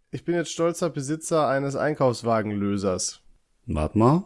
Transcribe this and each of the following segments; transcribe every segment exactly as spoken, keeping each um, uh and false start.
Ich bin jetzt stolzer Besitzer eines Einkaufswagenlösers. Warte mal.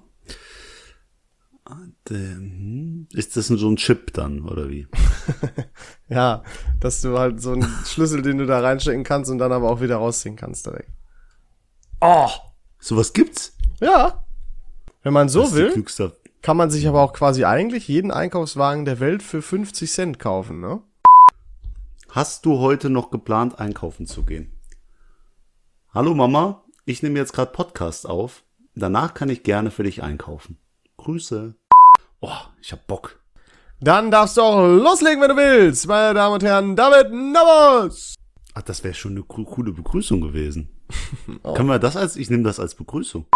Ist das so ein Chip dann, oder wie? Ja, dass du halt so einen Schlüssel, den du da reinstecken kannst und dann aber auch wieder rausziehen kannst direkt. Oh, sowas gibt's? Ja. Wenn man so Das ist will, die klügste. kann man sich aber auch quasi eigentlich jeden Einkaufswagen der Welt für fünfzig Cent kaufen, ne? Hast du heute noch geplant, einkaufen zu gehen? Hallo Mama, ich nehme jetzt gerade Podcast auf. Danach kann ich gerne für dich einkaufen. Grüße. Oh, ich hab Bock. Dann darfst du auch loslegen, wenn du willst, meine Damen und Herren. David Navas! Ach, das wäre schon eine co- coole Begrüßung gewesen. Oh. Können wir das als, ich nehme das als Begrüßung.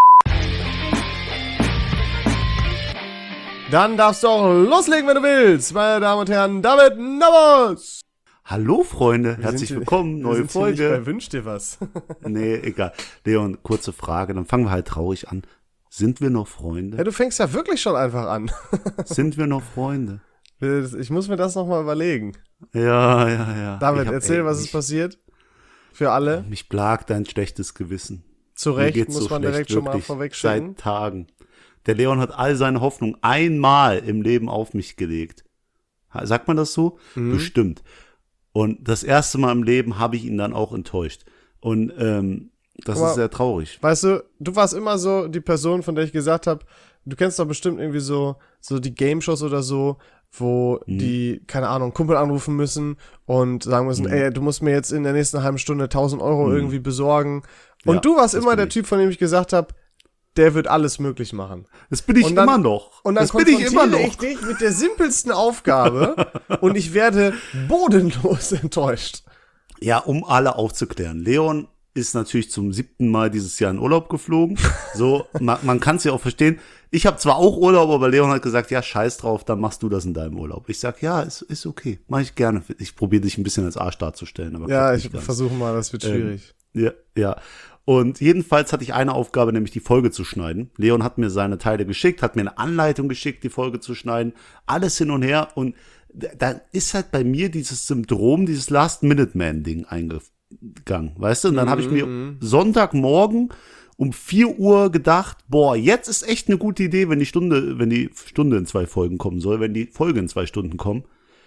Dann darfst du auch loslegen, wenn du willst, meine Damen und Herren. David Navas! Hallo Freunde, Wir herzlich sind hier- willkommen, wir neue sind hier nicht bei Folge. Wünsch dir was. Nee, egal. Leon, kurze Frage, dann fangen wir halt traurig an. Sind wir noch Ja, Freunde? du fängst ja wirklich schon einfach an. Sind wir noch Freunde? Ich muss mir das nochmal überlegen. Ja, ja, ja. David, Ich hab- erzähl, ey, was ist mich- passiert. Für alle. Mich plagt ein schlechtes Gewissen. Zu Mir Recht, geht's muss so man schlecht, direkt schon mal wirklich, vorwegschicken. Seit Tagen. Der Leon hat all seine Hoffnung einmal im Leben auf mich gelegt. Ha- Sagt man das so? Mhm. Bestimmt. Und das erste Mal im Leben habe ich ihn dann auch enttäuscht. Und ähm, das Guck mal, ist sehr traurig. Weißt du, du warst immer so die Person, von der ich gesagt habe, du kennst doch bestimmt irgendwie so, so die Game-Shows oder so, wo Mhm. die, keine Ahnung, Kumpel anrufen müssen und sagen müssen, Mhm. ey, du musst mir jetzt in der nächsten halben Stunde tausend Euro Mhm. irgendwie besorgen. Und Ja, du warst das immer bin der ich. Typ, von dem ich gesagt habe, der wird alles möglich machen. Das bin ich Und dann- immer noch. Und dann das bin ich immer konfrontiere noch. ich dich mit der simpelsten Aufgabe und ich werde bodenlos enttäuscht. Ja, um alle aufzuklären. Leon ist natürlich zum siebten Mal dieses Jahr in Urlaub geflogen. So, man, man kann es ja auch verstehen. Ich habe zwar auch Urlaub, aber Leon hat gesagt, ja, scheiß drauf, dann machst du das in deinem Urlaub. Ich sag, ja, ist, ist okay, mache ich gerne. Ich probiere dich ein bisschen als Arsch darzustellen. Aber Ja, klappt ich nicht ganz. versuche mal, das wird schwierig. Ja, ja. Und jedenfalls hatte ich eine Aufgabe, nämlich die Folge zu schneiden. Leon hat mir seine Teile geschickt, hat mir eine Anleitung geschickt, die Folge zu schneiden. Alles hin und her. Und da- da ist halt bei mir dieses Syndrom, dieses Last-Minute-Man-Ding eingegangen. Weißt du? Und dann habe ich mir Mhm. Sonntagmorgen um vier Uhr gedacht, boah, jetzt ist echt eine gute Idee, wenn die Stunde, wenn die Stunde in zwei Folgen kommen soll, wenn die Folge in zwei Stunden kommen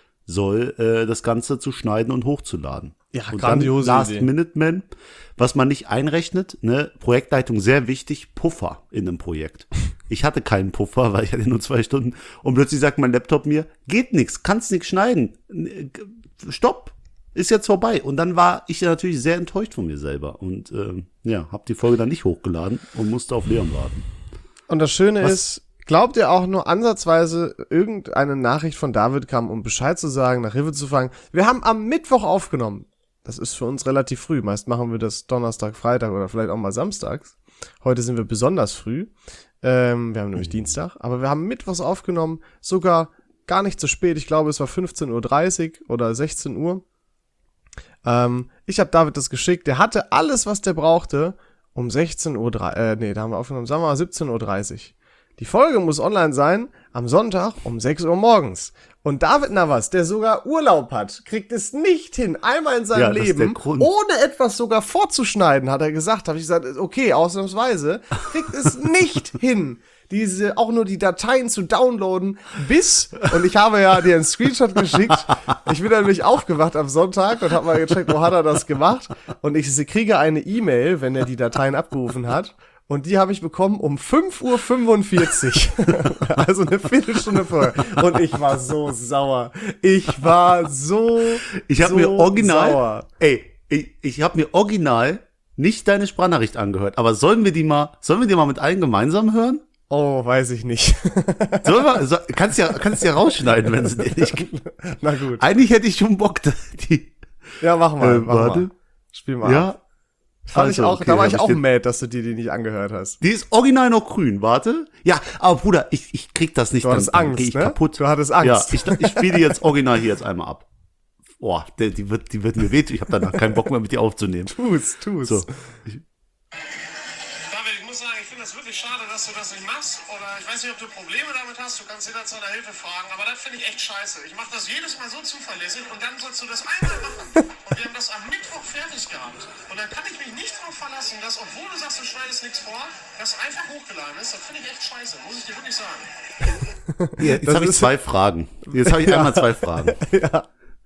soll, äh, das Ganze zu schneiden und hochzuladen. Ja, Und grandiose dann Last Idee. Minute Man, was man nicht einrechnet, ne, Projektleitung sehr wichtig, Puffer in einem Projekt. Ich hatte keinen Puffer, weil ich hatte nur zwei Stunden und plötzlich sagt mein Laptop mir, geht nix, kannst nix schneiden, N- stopp, ist jetzt vorbei. Und dann war ich natürlich sehr enttäuscht von mir selber und ähm, ja, hab die Folge dann nicht hochgeladen und musste auf Leon warten. Und das Schöne Was- ist, glaubt ihr auch nur ansatzweise irgendeine Nachricht von David kam, um Bescheid zu sagen, nach Hilfe zu fragen? Wir haben am Mittwoch aufgenommen. Das ist für uns relativ früh. Meist machen wir das Donnerstag, Freitag oder vielleicht auch mal samstags. Heute sind wir besonders früh. Ähm, wir haben nämlich Dienstag. Aber wir haben mittwochs aufgenommen, sogar gar nicht zu spät. Ich glaube, es war fünfzehn Uhr dreißig oder sechzehn Uhr. Ähm, ich habe David das geschickt. Der hatte alles, was der brauchte, um sechzehn Uhr dreißig. Äh, nee, da haben wir aufgenommen, sagen wir mal siebzehn Uhr dreißig. Die Folge muss online sein am Sonntag um sechs Uhr morgens. Und David Navas, der sogar Urlaub hat, kriegt es nicht hin, einmal in seinem Ja, das ist der Leben, Grund. ohne etwas sogar vorzuschneiden, hat er gesagt. Habe ich gesagt, okay, ausnahmsweise, kriegt es nicht hin, diese, auch nur die Dateien zu downloaden, bis, und ich habe ja dir einen Screenshot geschickt, ich bin dann nämlich aufgewacht am Sonntag und habe mal gecheckt, wo hat er das gemacht, und ich kriege eine E-Mail, wenn er die Dateien abgerufen hat, und die habe ich bekommen um fünf Uhr fünfundvierzig. Also eine Viertelstunde vorher. Und ich war so sauer. Ich war so Ich habe so mir original, sauer. ey, ich, ich habe mir original nicht deine Sprachnachricht angehört, aber sollen wir die mal, sollen wir die mal mit allen gemeinsam hören? Oh, weiß ich nicht. Sollen wir, so, kannst ja, kannst ja rausschneiden, wenn sie dir nicht gibt. Na gut. Eigentlich hätte ich schon Bock, die, Ja, mach mal. äh, mach warte. mal. Spiel mal. ab. Ja, Fand ich also, auch, okay, da war hab ich ich auch den- mad, dass du dir die nicht angehört hast. die ist original noch grün, warte. Ja, aber Bruder, ich, ich krieg das nicht, Du hattest dann, dann Angst, geh ich ne? kaputt. Du hattest Ja, Angst. ich, ich spiele die jetzt original hier jetzt einmal ab. Boah, der, die wird, die wird mir wehtun. Ich habe danach keinen Bock mehr mit dir aufzunehmen. Tu's, tu's. So. David, ich muss sagen, ich finde finde es wirklich schade, dass du das nicht machst. Oder ich weiß nicht, ob du Probleme damit hast. Du kannst jederzeit nach Hilfe fragen. Aber das finde ich echt scheiße. Ich mache das jedes Mal so zuverlässig und dann sollst du das einmal machen. Und wir haben das am Mittwoch fertig gehabt. Und dann kann ich mich nicht darauf verlassen, dass, obwohl du sagst, du schneidest nichts vor, das einfach hochgeladen ist. Das finde ich echt scheiße. Muss ich dir wirklich sagen. Jetzt habe ich zwei Fragen. Jetzt habe ich Ja. einmal zwei Fragen. Ja.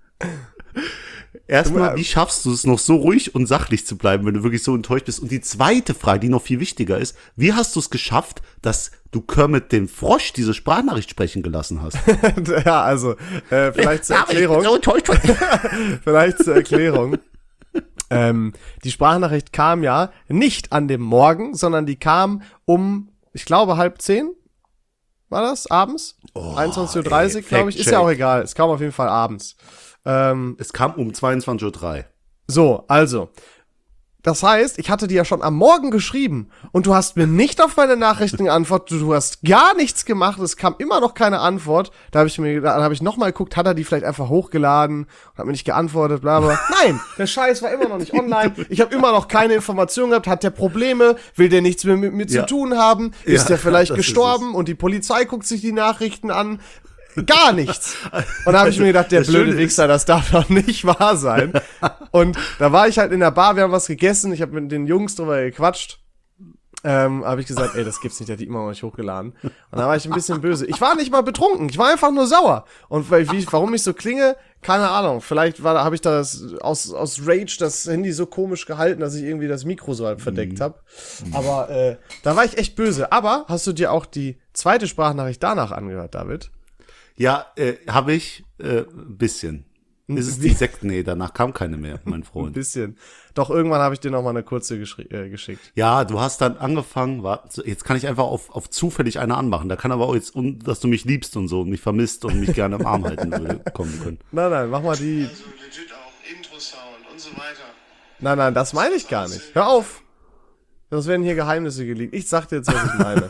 Erstmal, wie schaffst du es noch so ruhig und sachlich zu bleiben, wenn du wirklich so enttäuscht bist? Und die zweite Frage, die noch viel wichtiger ist, wie hast du es geschafft, dass du Kermit den Frosch diese Sprachnachricht sprechen gelassen hast? Ja, also, äh, vielleicht zur Erklärung. So enttäuscht. Vielleicht zur Erklärung. ähm, die Sprachnachricht kam ja nicht an dem Morgen, sondern die kam um, ich glaube, halb zehn. War das? Abends? Oh, einundzwanzig Uhr dreißig, glaube ich. Ist ja auch egal. Es kam auf jeden Fall abends. Ähm, Es kam um zweiundzwanzig Uhr drei. so, also. Das heißt, ich hatte dir ja schon am Morgen geschrieben und du hast mir nicht auf meine Nachrichten geantwortet, du hast gar nichts gemacht, es kam immer noch keine Antwort. Da habe ich mir da habe ich nochmal geguckt, hat er die vielleicht einfach hochgeladen und hat mir nicht geantwortet, bla bla. Nein, der Scheiß war immer noch nicht online. Ich habe immer noch keine Informationen gehabt, hat der Probleme, will der nichts mehr mit mir Ja. zu tun haben, ist Ja, der vielleicht das ist gestorben und die Polizei guckt sich die Nachrichten an. Gar nichts. Und da habe ich mir gedacht, der Das blöde Schöne ist- Wichser, das darf doch nicht wahr sein. Und da war ich halt in der Bar, wir haben was gegessen, ich habe mit den Jungs drüber gequatscht. Ähm, habe ich gesagt, ey, das gibt's nicht, der hat die immer noch nicht hochgeladen. Und da war ich ein bisschen böse. Ich war nicht mal betrunken, ich war einfach nur sauer. Und weil, wie, warum ich so klinge, keine Ahnung. Vielleicht war, habe ich das aus, aus Rage das Handy so komisch gehalten, dass ich irgendwie das Mikro so halb verdeckt habe. Aber äh, da war ich echt böse. Aber hast du dir auch die zweite Sprachnachricht danach angehört, David? Ja, äh, habe ich äh, ein bisschen. Ist es die Sekt? Nee, danach kam keine mehr, mein Ein Freund. bisschen. Doch irgendwann habe ich dir noch mal eine kurze geschri- äh, geschickt. Ja, du hast dann angefangen, war, jetzt kann ich einfach auf, auf zufällig eine anmachen. Da kann aber auch jetzt, um, dass du mich liebst und so, und mich vermisst und mich gerne im Arm halten würde, kommen können. Nein, nein, mach mal die. Also legit auch Intro-Sound und so weiter. Nein, nein, das meine ich gar nicht. Hör auf. Das werden hier Geheimnisse geleakt. Ich sag dir jetzt, was ich meine.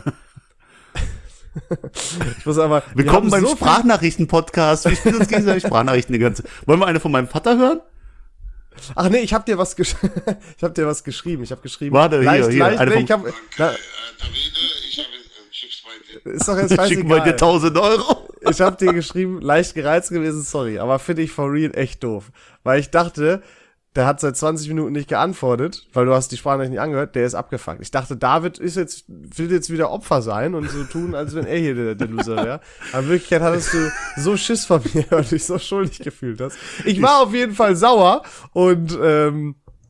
Ich muss aber. wir Willkommen haben beim so viel- Sprachnachrichten-Podcast. Wir spielen uns gegenseitig Sprachnachrichten die ganze. Wollen wir eine von meinem Vater hören? Ach nee, ich hab dir was gesch ich hab dir was geschrieben. Ich hab geschrieben. Warte, hier, leicht, hier, leicht, eine nee, vom- ich hab, na, Äh, Davide, ich habe äh, Chips bei dir. ist doch jetzt Schicken wir dir scheißegal. tausend Euro. Ich hab dir geschrieben, leicht gereizt gewesen, sorry, aber finde ich for real echt doof. Weil ich dachte, der hat seit zwanzig Minuten nicht geantwortet, weil du hast die Sprachnachricht nicht angehört, der ist abgefuckt. Ich dachte, David ist jetzt, will jetzt wieder Opfer sein und so tun, als wenn er hier der, der Loser wäre. Aber in Wirklichkeit hattest du so Schiss von mir, weil du dich so schuldig gefühlt hast. Ich war auf jeden Fall sauer und, ähm,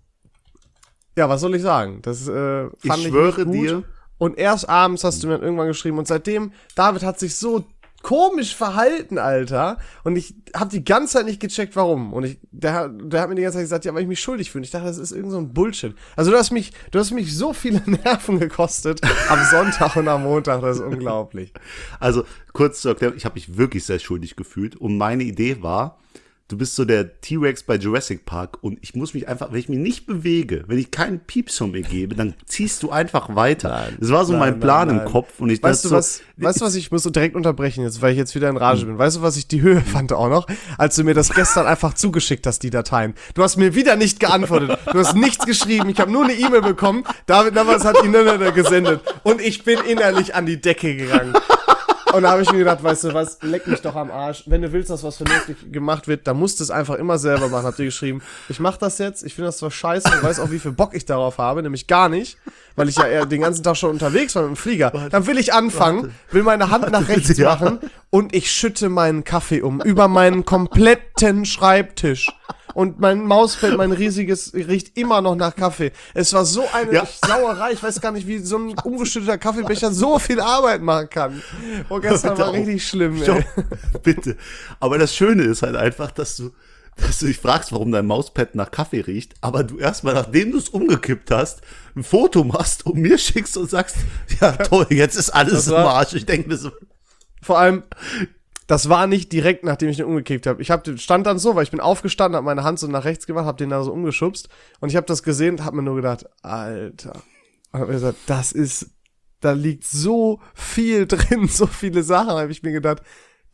ja, was soll ich sagen? Das äh, fand Ich ich, schwöre nicht gut. dir. Und erst abends hast du mir dann irgendwann geschrieben und seitdem, David hat sich so komisch verhalten, Alter. Und ich habe die ganze Zeit nicht gecheckt, warum. Und ich, der, der hat mir die ganze Zeit gesagt, ja, weil ich mich schuldig fühle. Ich dachte, das ist irgend so ein Bullshit. Also du hast mich, du hast mich so viele Nerven gekostet am Sonntag und am Montag, das ist unglaublich. Also, kurz zur Erklärung, ich habe mich wirklich sehr schuldig gefühlt. Und meine Idee war, du bist so der T-Rex bei Jurassic Park und ich muss mich einfach, wenn ich mich nicht bewege, wenn ich keinen Pieps von mir gebe, dann ziehst du einfach weiter. Nein. das war so Nein, mein nein, Plan nein. im Kopf. Und ich Weißt dachte du was, so, weißt du was, ich muss so direkt unterbrechen jetzt, weil ich jetzt wieder in Rage bin. Weißt du, was ich die Höhe fand auch noch? Als du mir das gestern einfach zugeschickt hast, die Dateien. Du hast mir wieder nicht geantwortet. Du hast nichts geschrieben. Ich habe nur eine E-Mail bekommen. David Nammers hat ihn gesendet. Und ich bin innerlich an die Decke gegangen. Und da habe ich mir gedacht, weißt du was, leck mich doch am Arsch. Wenn du willst, dass was vernünftig gemacht wird, dann musst du es einfach immer selber machen. Habt ihr geschrieben, ich mach das jetzt, ich finde das zwar scheiße und weiß auch, wie viel Bock ich darauf habe, nämlich gar nicht, weil ich ja eher den ganzen Tag schon unterwegs war mit dem Flieger. Dann will ich anfangen, will meine Hand nach rechts Ja. machen und ich schütte meinen Kaffee um über meinen kompletten Schreibtisch. Und mein Mauspad, mein riesiges, riecht immer noch nach Kaffee. Es war so eine Ja. Sauerei. Ich weiß gar nicht, wie so ein umgeschütteter Kaffeebecher so viel Arbeit machen kann. Oh, gestern Hör war auf. richtig schlimm, Stopp, ey. bitte. Aber das Schöne ist halt einfach, dass du, dass du dich fragst, warum dein Mauspad nach Kaffee riecht, aber du erstmal, nachdem du es umgekippt hast, ein Foto machst und mir schickst und sagst, ja toll, jetzt ist alles Das im war- Arsch. Ich denke mir so, Vor allem, das war nicht direkt, nachdem ich den umgekickt habe. Ich hab, den- stand dann so, weil ich bin aufgestanden, habe meine Hand so nach rechts gemacht, habe den da so umgeschubst und ich habe das gesehen und habe mir nur gedacht, Alter. Und hab mir gesagt, das ist, da liegt so viel drin, so viele Sachen, habe ich mir gedacht,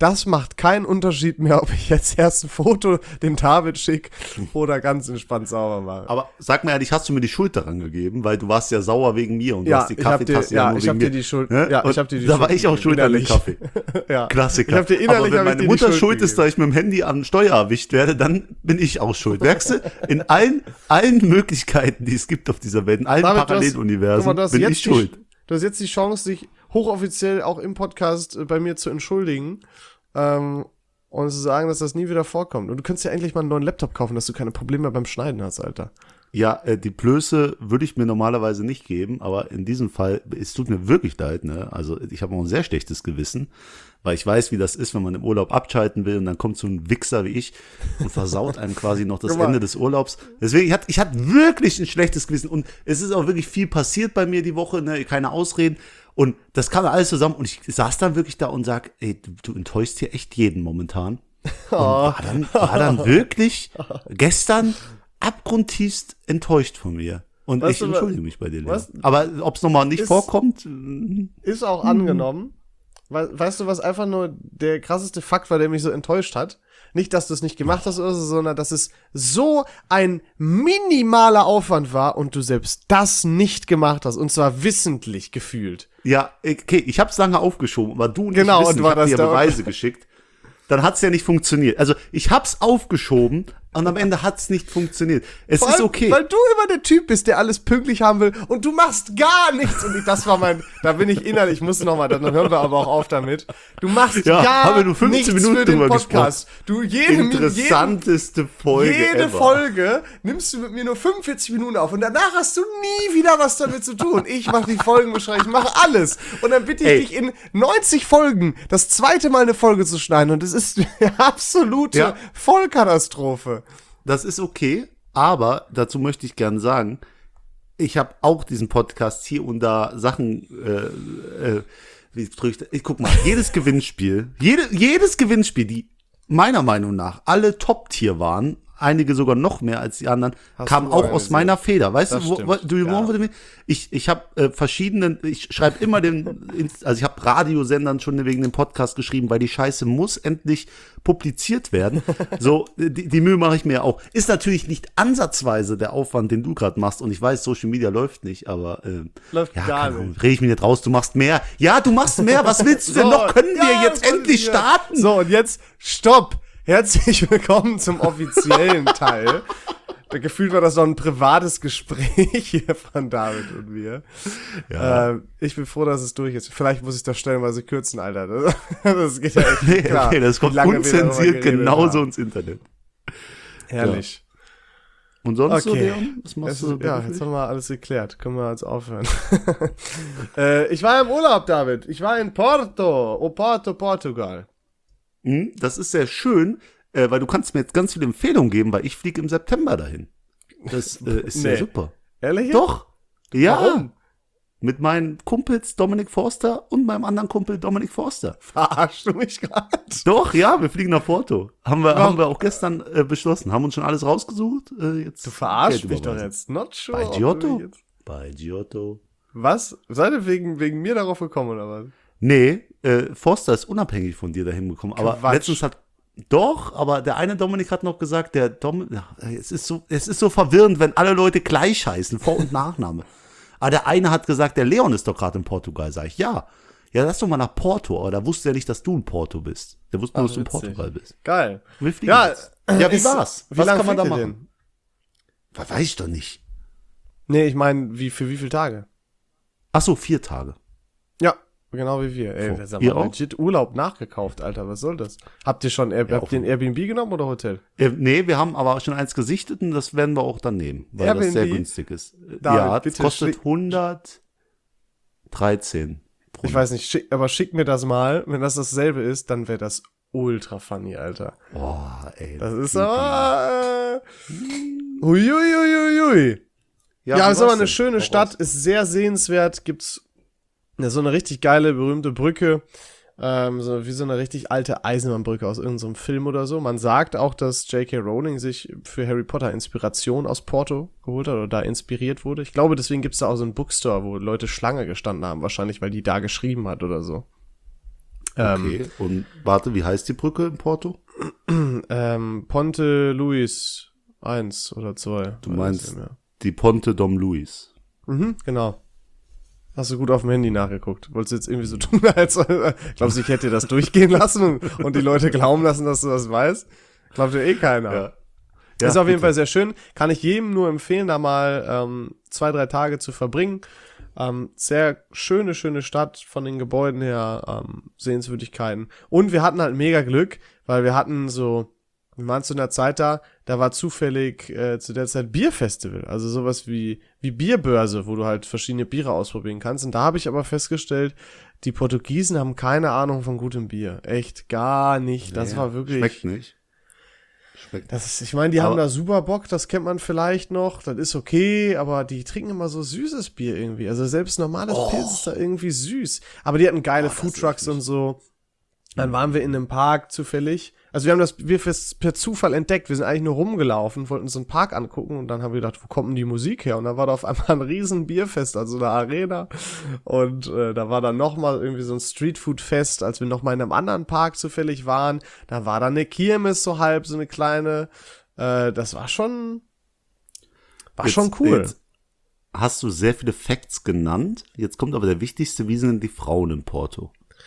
das macht keinen Unterschied mehr, ob ich jetzt erst ein Foto dem David schicke oder ganz entspannt sauber mache. Aber sag mir ehrlich, hast du mir die Schuld daran gegeben, weil du warst ja sauer wegen mir und du Ja, hast die ich hab dir- Kaffeetasse ja, nur ich wegen hab dir mir. die Schuld- Ne? ja, ich Und hab dir die Da Schuld war ich auch schuld an dem innerlich. Kaffee. Ja. Klassiker. Ich hab dir innerlich Aber wenn hab ich meine dir die Mutter Schuld schuld ist, gegeben. da ich mit dem Handy am Steuer erwischt werde, dann bin ich auch schuld. Merkst du? In allen, allen Möglichkeiten, die es gibt auf dieser Welt, in allen David, du hast- Paralleluniversen, guck mal, du hast bin jetzt ich die- schuld. Du hast jetzt die Chance, dich hochoffiziell auch im Podcast äh, bei mir zu entschuldigen ähm, und zu sagen, dass das nie wieder vorkommt. Und du könntest ja endlich mal einen neuen Laptop kaufen, dass du keine Probleme beim Schneiden hast, Alter. Ja, äh, die Blöße würde ich mir normalerweise nicht geben, aber in diesem Fall, es tut mir wirklich leid, ne? Also ich habe auch ein sehr schlechtes Gewissen, weil ich weiß, wie das ist, wenn man im Urlaub abschalten will und dann kommt so ein Wichser wie ich und versaut einem quasi noch das Guck mal. Ende des Urlaubs. Deswegen, ich hatte, ich hatte wirklich ein schlechtes Gewissen und es ist auch wirklich viel passiert bei mir die Woche, ne? Keine Ausreden. Und das kam alles zusammen und ich saß dann wirklich da und sag, ey, du, du enttäuschst hier echt jeden momentan. Und war dann, war dann wirklich gestern abgrundtiefst enttäuscht von mir. Und Weißt ich du, entschuldige mich bei dir. Leon. was- Aber ob es nochmal nicht Ist- vorkommt, mm, Ist auch angenommen. We weißt du, was einfach nur der krasseste Fakt war, der mich so enttäuscht hat? Nicht, dass du es nicht gemacht hast oder so, sondern dass es so ein minimaler Aufwand war und du selbst das nicht gemacht hast. Und zwar wissentlich gefühlt. ja, okay, ich habe es lange aufgeschoben, aber du und Genau, ich wissen, und war ich habe das dir ja da- Beweise geschickt. Dann hat es ja nicht funktioniert. Also ich hab's aufgeschoben und am Ende hat's nicht funktioniert. Es Vor ist allem, okay. Weil du immer der Typ bist, der alles pünktlich haben will und du machst gar nichts. Und ich, das war mein, da bin ich innerlich, ich muss nochmal, dann hören wir aber auch auf damit. Du machst Ja, gar haben wir nur fünfzehn nichts Minuten für den drüber Podcast. Du jede, jeden, Interessanteste Folge jede ever. Folge nimmst du mit mir nur fünfundvierzig Minuten auf und danach hast du nie wieder was damit zu tun. Ich mache die Folgenbeschreibung, ich mache alles. Und dann bitte ich Ey. dich in neunzig Folgen das zweite Mal eine Folge zu schneiden und es ist eine absolute Ja. Vollkatastrophe. Das ist okay, aber dazu möchte ich gerne sagen, ich habe auch diesen Podcast hier und da Sachen, äh, äh, wie drücke ich, da- ich guck mal, jedes Gewinnspiel, jede, jedes Gewinnspiel, die meiner Meinung nach alle Top-Tier waren, einige sogar noch mehr als die anderen, Hast kam du auch aus organisiert. meiner Feder. Weißt Das du, wo, wo, stimmt, do you ja. want with me? Ich, ich habe äh, verschiedenen, ich schreibe immer den, also ich habe Radiosendern schon wegen dem Podcast geschrieben, weil die Scheiße muss endlich publiziert werden. So, die, die Mühe mache ich mir auch. Ist natürlich nicht ansatzweise der Aufwand, den du gerade machst. Und ich weiß, Social Media läuft nicht, aber äh, Läuft ja, gar keine Ahnung, nicht. rede ich mir nicht raus. Du machst mehr. Ja, du machst mehr. Was willst du denn So, noch? Können wir ja, jetzt voll endlich sicher. starten? So, und jetzt, stopp! Herzlich willkommen zum offiziellen Teil. Da gefühlt war das noch ein privates Gespräch hier von David und mir. Ja. Ähm, ich bin froh, dass es durch ist. Vielleicht muss ich das stellenweise kürzen, Alter. Das, das geht ja echt Nee, klar. okay, das kommt wie lange wir darüber unzensiert geredet genauso haben. ins Internet. Herrlich. Und sonst so, Okay. Leon? Was machst Es du ist, so ja, beruflich? jetzt haben wir alles geklärt. Können wir jetzt aufhören. äh, ich war im Urlaub, David. Ich war in Porto. O Porto, Portugal. Hm, das ist sehr schön, äh, weil du kannst mir jetzt ganz viele Empfehlungen geben, weil ich fliege im September dahin. Das äh, ist sehr Nee. super. Ehrlich? jetzt? Doch. Ja. Warum? Mit meinen Kumpels Dominik Forster und meinem anderen Kumpel Dominik Forster. Verarschst du mich gerade? Doch, ja, wir fliegen nach Porto. Haben wir, Warum? haben wir auch gestern äh, beschlossen. Haben uns schon alles rausgesucht. Äh, jetzt Du verarschst Geld mich doch überweisen. jetzt. Not sure. Bei ob du Giotto? mich jetzt- Bei Giotto. Was? Seid ihr wegen, wegen mir darauf gekommen, oder was? Nee, äh, Forster ist unabhängig von dir dahin gekommen. Aber Quatsch. letztens hat. Doch, aber der eine Dominik hat noch gesagt, der Dom, ja, es ist so, es ist so verwirrend, wenn alle Leute gleich heißen, Vor- und Nachname. Aber der eine hat gesagt, der Leon ist doch gerade in Portugal, sag ich, ja. Ja, lass doch mal nach Porto, aber da wusste er nicht, dass du in Porto bist. Der wusste nur, dass du in witzig. Portugal bist. Geil. Wir fliegen Ja, jetzt. Ja, wie ist- war's? Wie Was lange kann man da fliegt ihr machen? Weiß ich doch nicht. Nee, ich meine, wie, für wie viele Tage? Ach so, vier Tage. Ja, genau wie wir. Ey, So, das haben ihr wir auch? legit Urlaub nachgekauft, Alter. Was soll das? Habt ihr schon Air, Ja, habt ihr ein Airbnb genommen oder Hotel? Äh, nee, wir haben aber schon eins gesichtet und das werden wir auch dann nehmen, weil Airbnb? das sehr günstig ist. Äh, David, ja, das bitte kostet schick- Ich hundertdreizehn. weiß nicht, schick, aber schick mir das mal. Wenn das dasselbe ist, dann wäre das ultra funny, Alter. Boah, ey. Das ist aber... Äh, Huiuiuiui. Ja, wie ist aber war's eine denn? schöne Hau Stadt, raus. ist sehr sehenswert, gibt's ja, so eine richtig geile, berühmte Brücke, ähm, so wie so eine richtig alte Eisenbahnbrücke aus irgendeinem Film oder so. Man sagt auch, dass J K. Rowling sich für Harry Potter Inspiration aus Porto geholt hat oder da inspiriert wurde. Ich glaube, deswegen gibt's da auch so einen Bookstore, wo Leute Schlange gestanden haben, wahrscheinlich, weil die da geschrieben hat oder so. Okay, und warte, wie heißt die Brücke in Porto? Ähm, Ponte Luis eins oder zwei. Du meinst die Ponte Dom Luis. Mhm, genau. Hast du gut auf dem Handy nachgeguckt. Wolltest du jetzt irgendwie so tun, als glaubst du, ich hätte dir das durchgehen lassen und, und die Leute glauben lassen, dass du das weißt? Glaubt dir eh keiner. Ja. Ja, ist auf jeden bitte. Fall sehr schön. Kann ich jedem nur empfehlen, da mal ähm, zwei, drei Tage zu verbringen. Ähm, sehr schöne, schöne Stadt von den Gebäuden her, ähm, Sehenswürdigkeiten. Und wir hatten halt mega Glück, weil wir hatten so, wir waren zu einer Zeit da, da war zufällig äh, zu der Zeit Bierfestival. Also sowas wie, wie Bierbörse, wo du halt verschiedene Biere ausprobieren kannst. Und da habe ich aber festgestellt, die Portugiesen haben keine Ahnung von gutem Bier. Echt gar nicht. Das Ja, war wirklich... Schmeckt nicht. Schmeckt. Das ist, ich meine, die Aber- haben da super Bock, das kennt man vielleicht noch, das ist okay, aber die trinken immer so süßes Bier irgendwie. Also selbst normales Oh. Pilz ist da irgendwie süß. Aber die hatten geile Oh, das Foodtrucks ist und so. Dann waren wir in einem Park zufällig. Also wir haben das Bierfest per Zufall entdeckt. Wir sind eigentlich nur rumgelaufen, wollten uns einen Park angucken und dann haben wir gedacht, wo kommt denn die Musik her? Und da war da auf einmal ein riesen Bierfest, also eine Arena. Und äh, da war dann nochmal irgendwie so ein Streetfood-Fest, als wir nochmal in einem anderen Park zufällig waren. Da war dann eine Kirmes so halb, so eine kleine. Äh, das war schon, war Jetzt- schon cool. Jetzt hast du sehr viele Facts genannt. Jetzt kommt aber der wichtigste, wie sind denn die Frauen in Porto?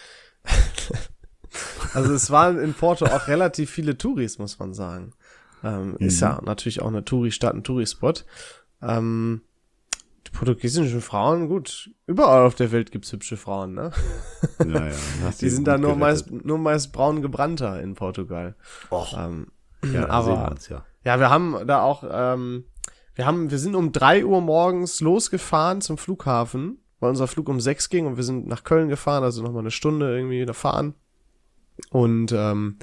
Also es waren in Porto auch relativ viele Touris, muss man sagen. Ähm, Ist ja natürlich auch eine Touri-Stadt, ein Touri-Spot. Ähm, die portugiesischen Frauen, gut, überall auf der Welt gibt's hübsche Frauen, ne? Ja, ja. hast Die du sind gut da nur gerettet. meist, nur meist braun gebrannter in Portugal. Och, Ähm, ja, aber- sehen wir uns, ja. ja, wir haben da auch, ähm, wir haben, wir sind um drei Uhr morgens losgefahren zum Flughafen, weil unser Flug um sechs ging und wir sind nach Köln gefahren, also nochmal eine Stunde irgendwie da fahren. Und ähm,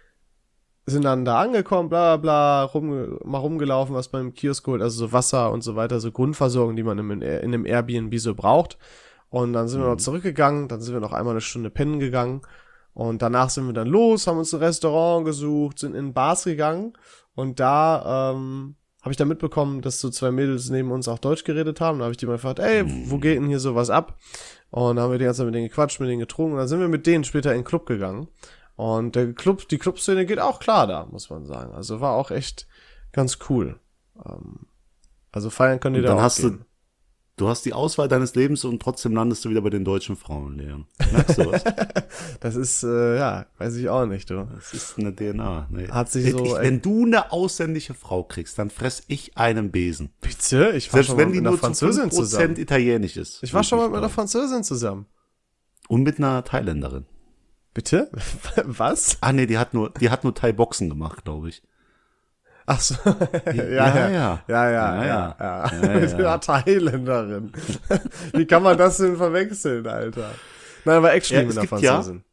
sind dann da angekommen, bla bla bla, rum, mal rumgelaufen, was beim Kiosk geholt, also so Wasser und so weiter, so Grundversorgung, die man in, in einem Airbnb so braucht. Und dann sind wir noch zurückgegangen, dann sind wir noch einmal eine Stunde pennen gegangen. Und danach sind wir dann los, haben uns ein Restaurant gesucht, sind in Bars gegangen. Und da ähm, habe ich dann mitbekommen, dass so zwei Mädels neben uns auch Deutsch geredet haben. Da habe ich die mal gefragt, ey, wo geht denn hier sowas ab? Und dann haben wir die ganze Zeit mit denen gequatscht, mit denen getrunken. Und dann sind wir mit denen später in den Club gegangen. Und der Club, die Clubszene geht auch klar da, muss man sagen. Also war auch echt ganz cool. Ähm, also feiern können die Und da dann auch hast du, gehen. du hast die Auswahl deines Lebens und trotzdem landest du wieder bei den deutschen Frauen, Leon. Merkst du was? Das ist, äh, ja, weiß ich auch nicht, du. Das ist eine D N A. Nee. Hat sich ich, so- ich, wenn du eine ausländische Frau kriegst, dann fress ich einen Besen. Bitte? Ich war Selbst schon wenn mal die mit einer nur zu Französin fünf Prozent zusammen. italienisch ist. Ich war schon mal mit einer Wirklich Französin zusammen. toll. Und mit einer Thailänderin. Bitte? Was? Ah, nee, die hat nur, die hat nur Thai-Boxen gemacht, glaube ich. Ach so. ja, ja, ja, ja. ja, ja, Ja, ja, ja. ja. Ja, Mit ja. einer Thailänderin. Wie kann man das denn verwechseln, Alter? Nein, aber actually Ja, mit es einer gibt ja- Französin.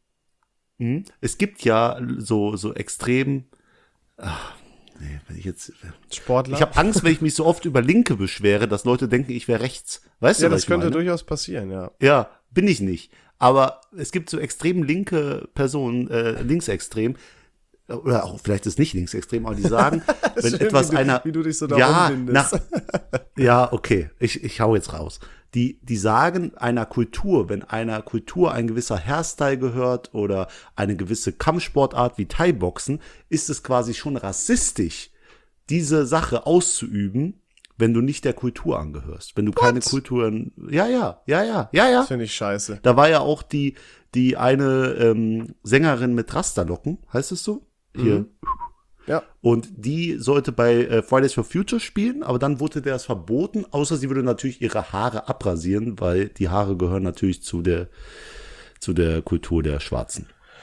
Hm? Es gibt ja so, so extrem, ach, nee, wenn ich jetzt, Sportler. ich habe Angst, wenn ich mich so oft über Linke beschwere, dass Leute denken, ich wäre rechts. Weißt ja, du, was das ich könnte meine? durchaus passieren, ja. Ja, bin ich nicht. Aber es gibt so extrem linke Personen, äh, linksextrem, oder auch vielleicht ist es nicht linksextrem, aber die sagen, wenn Schön, etwas wie du, einer, wie du dich so da ja, rumwindest. nach, ja, okay, ich, ich hau jetzt raus. Die, die sagen einer Kultur, wenn einer Kultur ein gewisser Hairstyle gehört oder eine gewisse Kampfsportart wie Thai-Boxen, ist es quasi schon rassistisch, diese Sache auszuüben, wenn du nicht der Kultur angehörst. Wenn du keine Kulturen, ja, ja, ja, ja, ja, ja. Das finde ich scheiße. Da war ja auch die, die eine ähm, Sängerin mit Rasterlocken, heißt es so? Hier. Ja. Und die sollte bei äh, Fridays for Future spielen, aber dann wurde das verboten, außer sie würde natürlich ihre Haare abrasieren, weil die Haare gehören natürlich zu der, zu der Kultur der Schwarzen.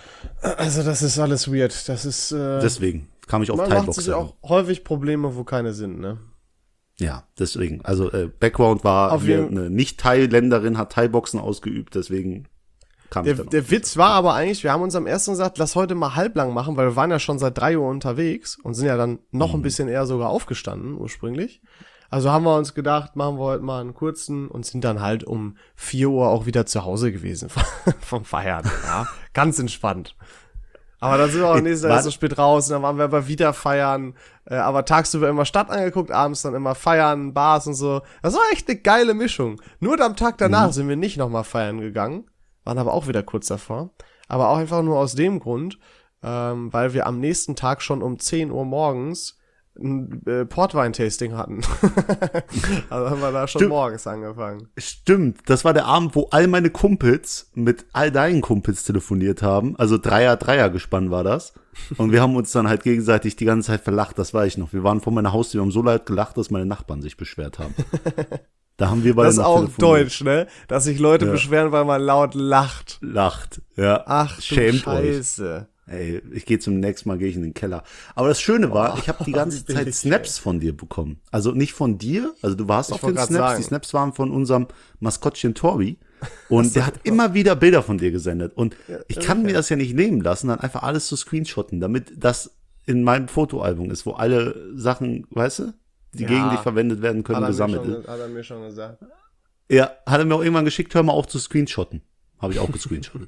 Also das ist alles weird. Das ist, äh, Deswegen kam ich auf man macht Thai-Boxer. sich auch häufig Probleme, wo keine sind, ne? Ja, deswegen. Also äh, Background war, Auf hier jeden- eine Nicht-Thai-Länderin hat Thai-Boxen ausgeübt, deswegen kam Der, ich dann der auf. Witz war aber eigentlich, wir haben uns am ersten gesagt, lass heute mal halblang machen, weil wir waren ja schon seit drei Uhr unterwegs und sind ja dann noch Mhm. ein bisschen eher sogar aufgestanden ursprünglich. Also haben wir uns gedacht, machen wir heute mal einen kurzen und sind dann halt um vier Uhr auch wieder zu Hause gewesen vom Feiern. Ja, ganz entspannt. Aber dann sind wir auch nächsten Tag War- so spät raus und dann waren wir aber wieder feiern. Äh, aber tagsüber immer Stadt angeguckt, abends dann immer feiern, Bars und so. Das war echt eine geile Mischung. Nur am Tag danach sind wir nicht nochmal feiern gegangen. Waren aber auch wieder kurz davor. aber auch einfach nur aus dem Grund, ähm, weil wir am nächsten Tag schon um zehn Uhr morgens ein äh, Portwein-Tasting hatten. Also haben wir da schon Stimmt. morgens angefangen. Stimmt, das war der Abend, wo all meine Kumpels mit all deinen Kumpels telefoniert haben. Also Dreier, Dreier gespannt war das. Und wir haben uns dann halt gegenseitig die ganze Zeit verlacht, das weiß ich noch. Wir waren vor meiner Haustür, wir haben so laut gelacht, dass meine Nachbarn sich beschwert haben. Da haben wir beide Das ist noch auch telefoniert. deutsch, ne? Dass sich Leute Ja. beschweren, weil man laut lacht. Lacht, ja. Ach du Schämt euch. Scheiße. Ey, ich gehe zum nächsten Mal, gehe ich in den Keller. Aber das Schöne war, ich habe die ganze wie billig, Zeit Snaps von dir bekommen. Also nicht von dir, also du warst Ich auf wollt den grad Snaps. sagen. Die Snaps waren von unserem Maskottchen Torbi. Und der hat immer wieder Bilder von dir gesendet. Und ich kann mir das ja nicht nehmen lassen, dann einfach alles zu screenshotten, damit das in meinem Fotoalbum ist, wo alle Sachen, weißt du, die Ja. gegen dich verwendet werden können, Hat er, mir gesammelt schon, ist. hat er mir schon gesagt. Ja, hat er mir auch irgendwann geschickt, hör mal auf zu screenshotten. Habe ich auch gescreenshottet.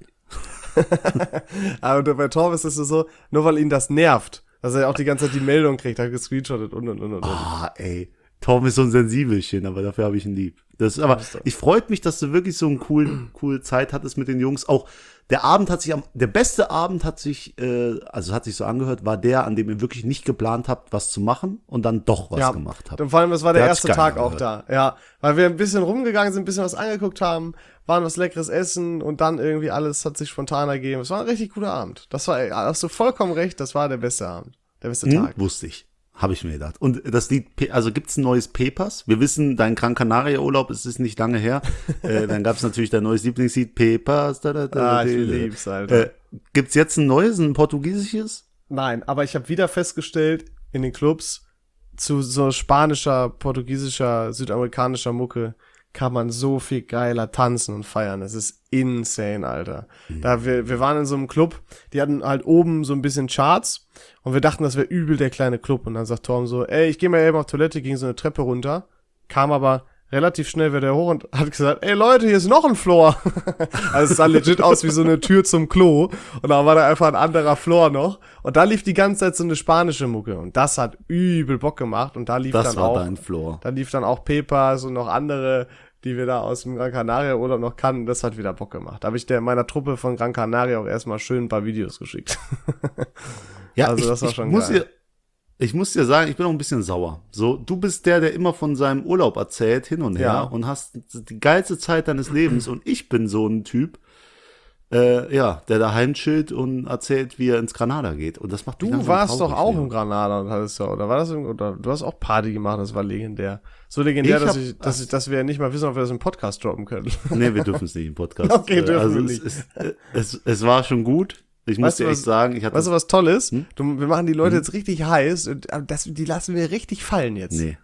Aber bei Torben ist es so, nur weil ihn das nervt, dass er auch die ganze Zeit die Meldung kriegt, hat gescreenshottet und und und und. Ah, ey. Torben ist so ein Sensibelchen, aber dafür habe ich ihn lieb. Das ist aber, ich freut mich, dass du wirklich so eine cool, coole Zeit hattest mit den Jungs. Auch der Abend hat sich am, der beste Abend hat sich, äh, also hat sich so angehört, war der, an dem ihr wirklich nicht geplant habt, was zu machen und dann doch was Ja, gemacht habt. und vor allem, es war der, Der hat's erste geil Tag auch angehört. da. Ja, weil wir ein bisschen rumgegangen sind, ein bisschen was angeguckt haben, waren was leckeres essen und dann irgendwie alles hat sich spontan ergeben. Es war ein richtig guter Abend. Das war, hast du vollkommen recht, das war der beste Abend. Der beste Hm, Tag. wusste ich. Habe ich mir gedacht. Und das Lied, Pe- also gibt's ein neues Pepas? Wir wissen, dein Gran Canaria Urlaub ist es nicht lange her. äh, dann gab's natürlich dein neues Lieblingslied, Pepas. Da, da, da, Ah, ich da, da. lieb's, Alter. Äh, gibt's jetzt ein neues, ein portugiesisches? Nein, aber ich habe wieder festgestellt, in den Clubs, zu so spanischer, portugiesischer, südamerikanischer Mucke kann man so viel geiler tanzen und feiern. Das ist insane, Alter. Da wir, wir waren in so einem Club, die hatten halt oben so ein bisschen Charts und wir dachten, das wäre übel der kleine Club. Und dann sagt Torben so, ey, ich gehe mal eben auf Toilette, ging so eine Treppe runter, kam aber relativ schnell wieder hoch und hat gesagt, ey Leute, hier ist noch ein Floor. Also es sah legit aus wie so eine Tür zum Klo und da war da einfach ein anderer Floor noch und da lief die ganze Zeit so eine spanische Mucke und das hat übel Bock gemacht und da lief Das dann war auch, dein Floor. da lief dann auch Pepas und noch andere, die wir da aus dem Gran Canaria Urlaub noch kannten, das hat wieder Bock gemacht. Da habe ich der meiner Truppe von Gran Canaria auch erstmal schön ein paar Videos geschickt. Ja, Also ich, das war ich schon muss geil. dir, ich muss dir sagen, ich bin auch ein bisschen sauer. So, du bist der, der immer von seinem Urlaub erzählt, hin und her, Ja. und hast die geilste Zeit deines Lebens. Und ich bin so ein Typ, äh, ja, der daheim chillt und erzählt, wie er ins Granada geht. Und das macht mich Du langsam warst doch traurig, auch Leon. im Granada und hattest ja, oder war das irgendwo, oder du hast auch Party gemacht, das war legendär. So legendär, Ich dass hab- ich, dass ich, dass wir nicht mal wissen, ob wir das im Podcast droppen können. Nee, wir dürfen es nicht im Podcast. Okay, Äh, dürfen also wir es, nicht. Es, äh, es, es war schon gut. Ich muss Weißt du, dir echt was- sagen, ich hatte. Weißt du, was toll ist? Hm? Du, wir machen die Leute jetzt richtig heiß und äh, das, die lassen wir richtig fallen jetzt. Nee.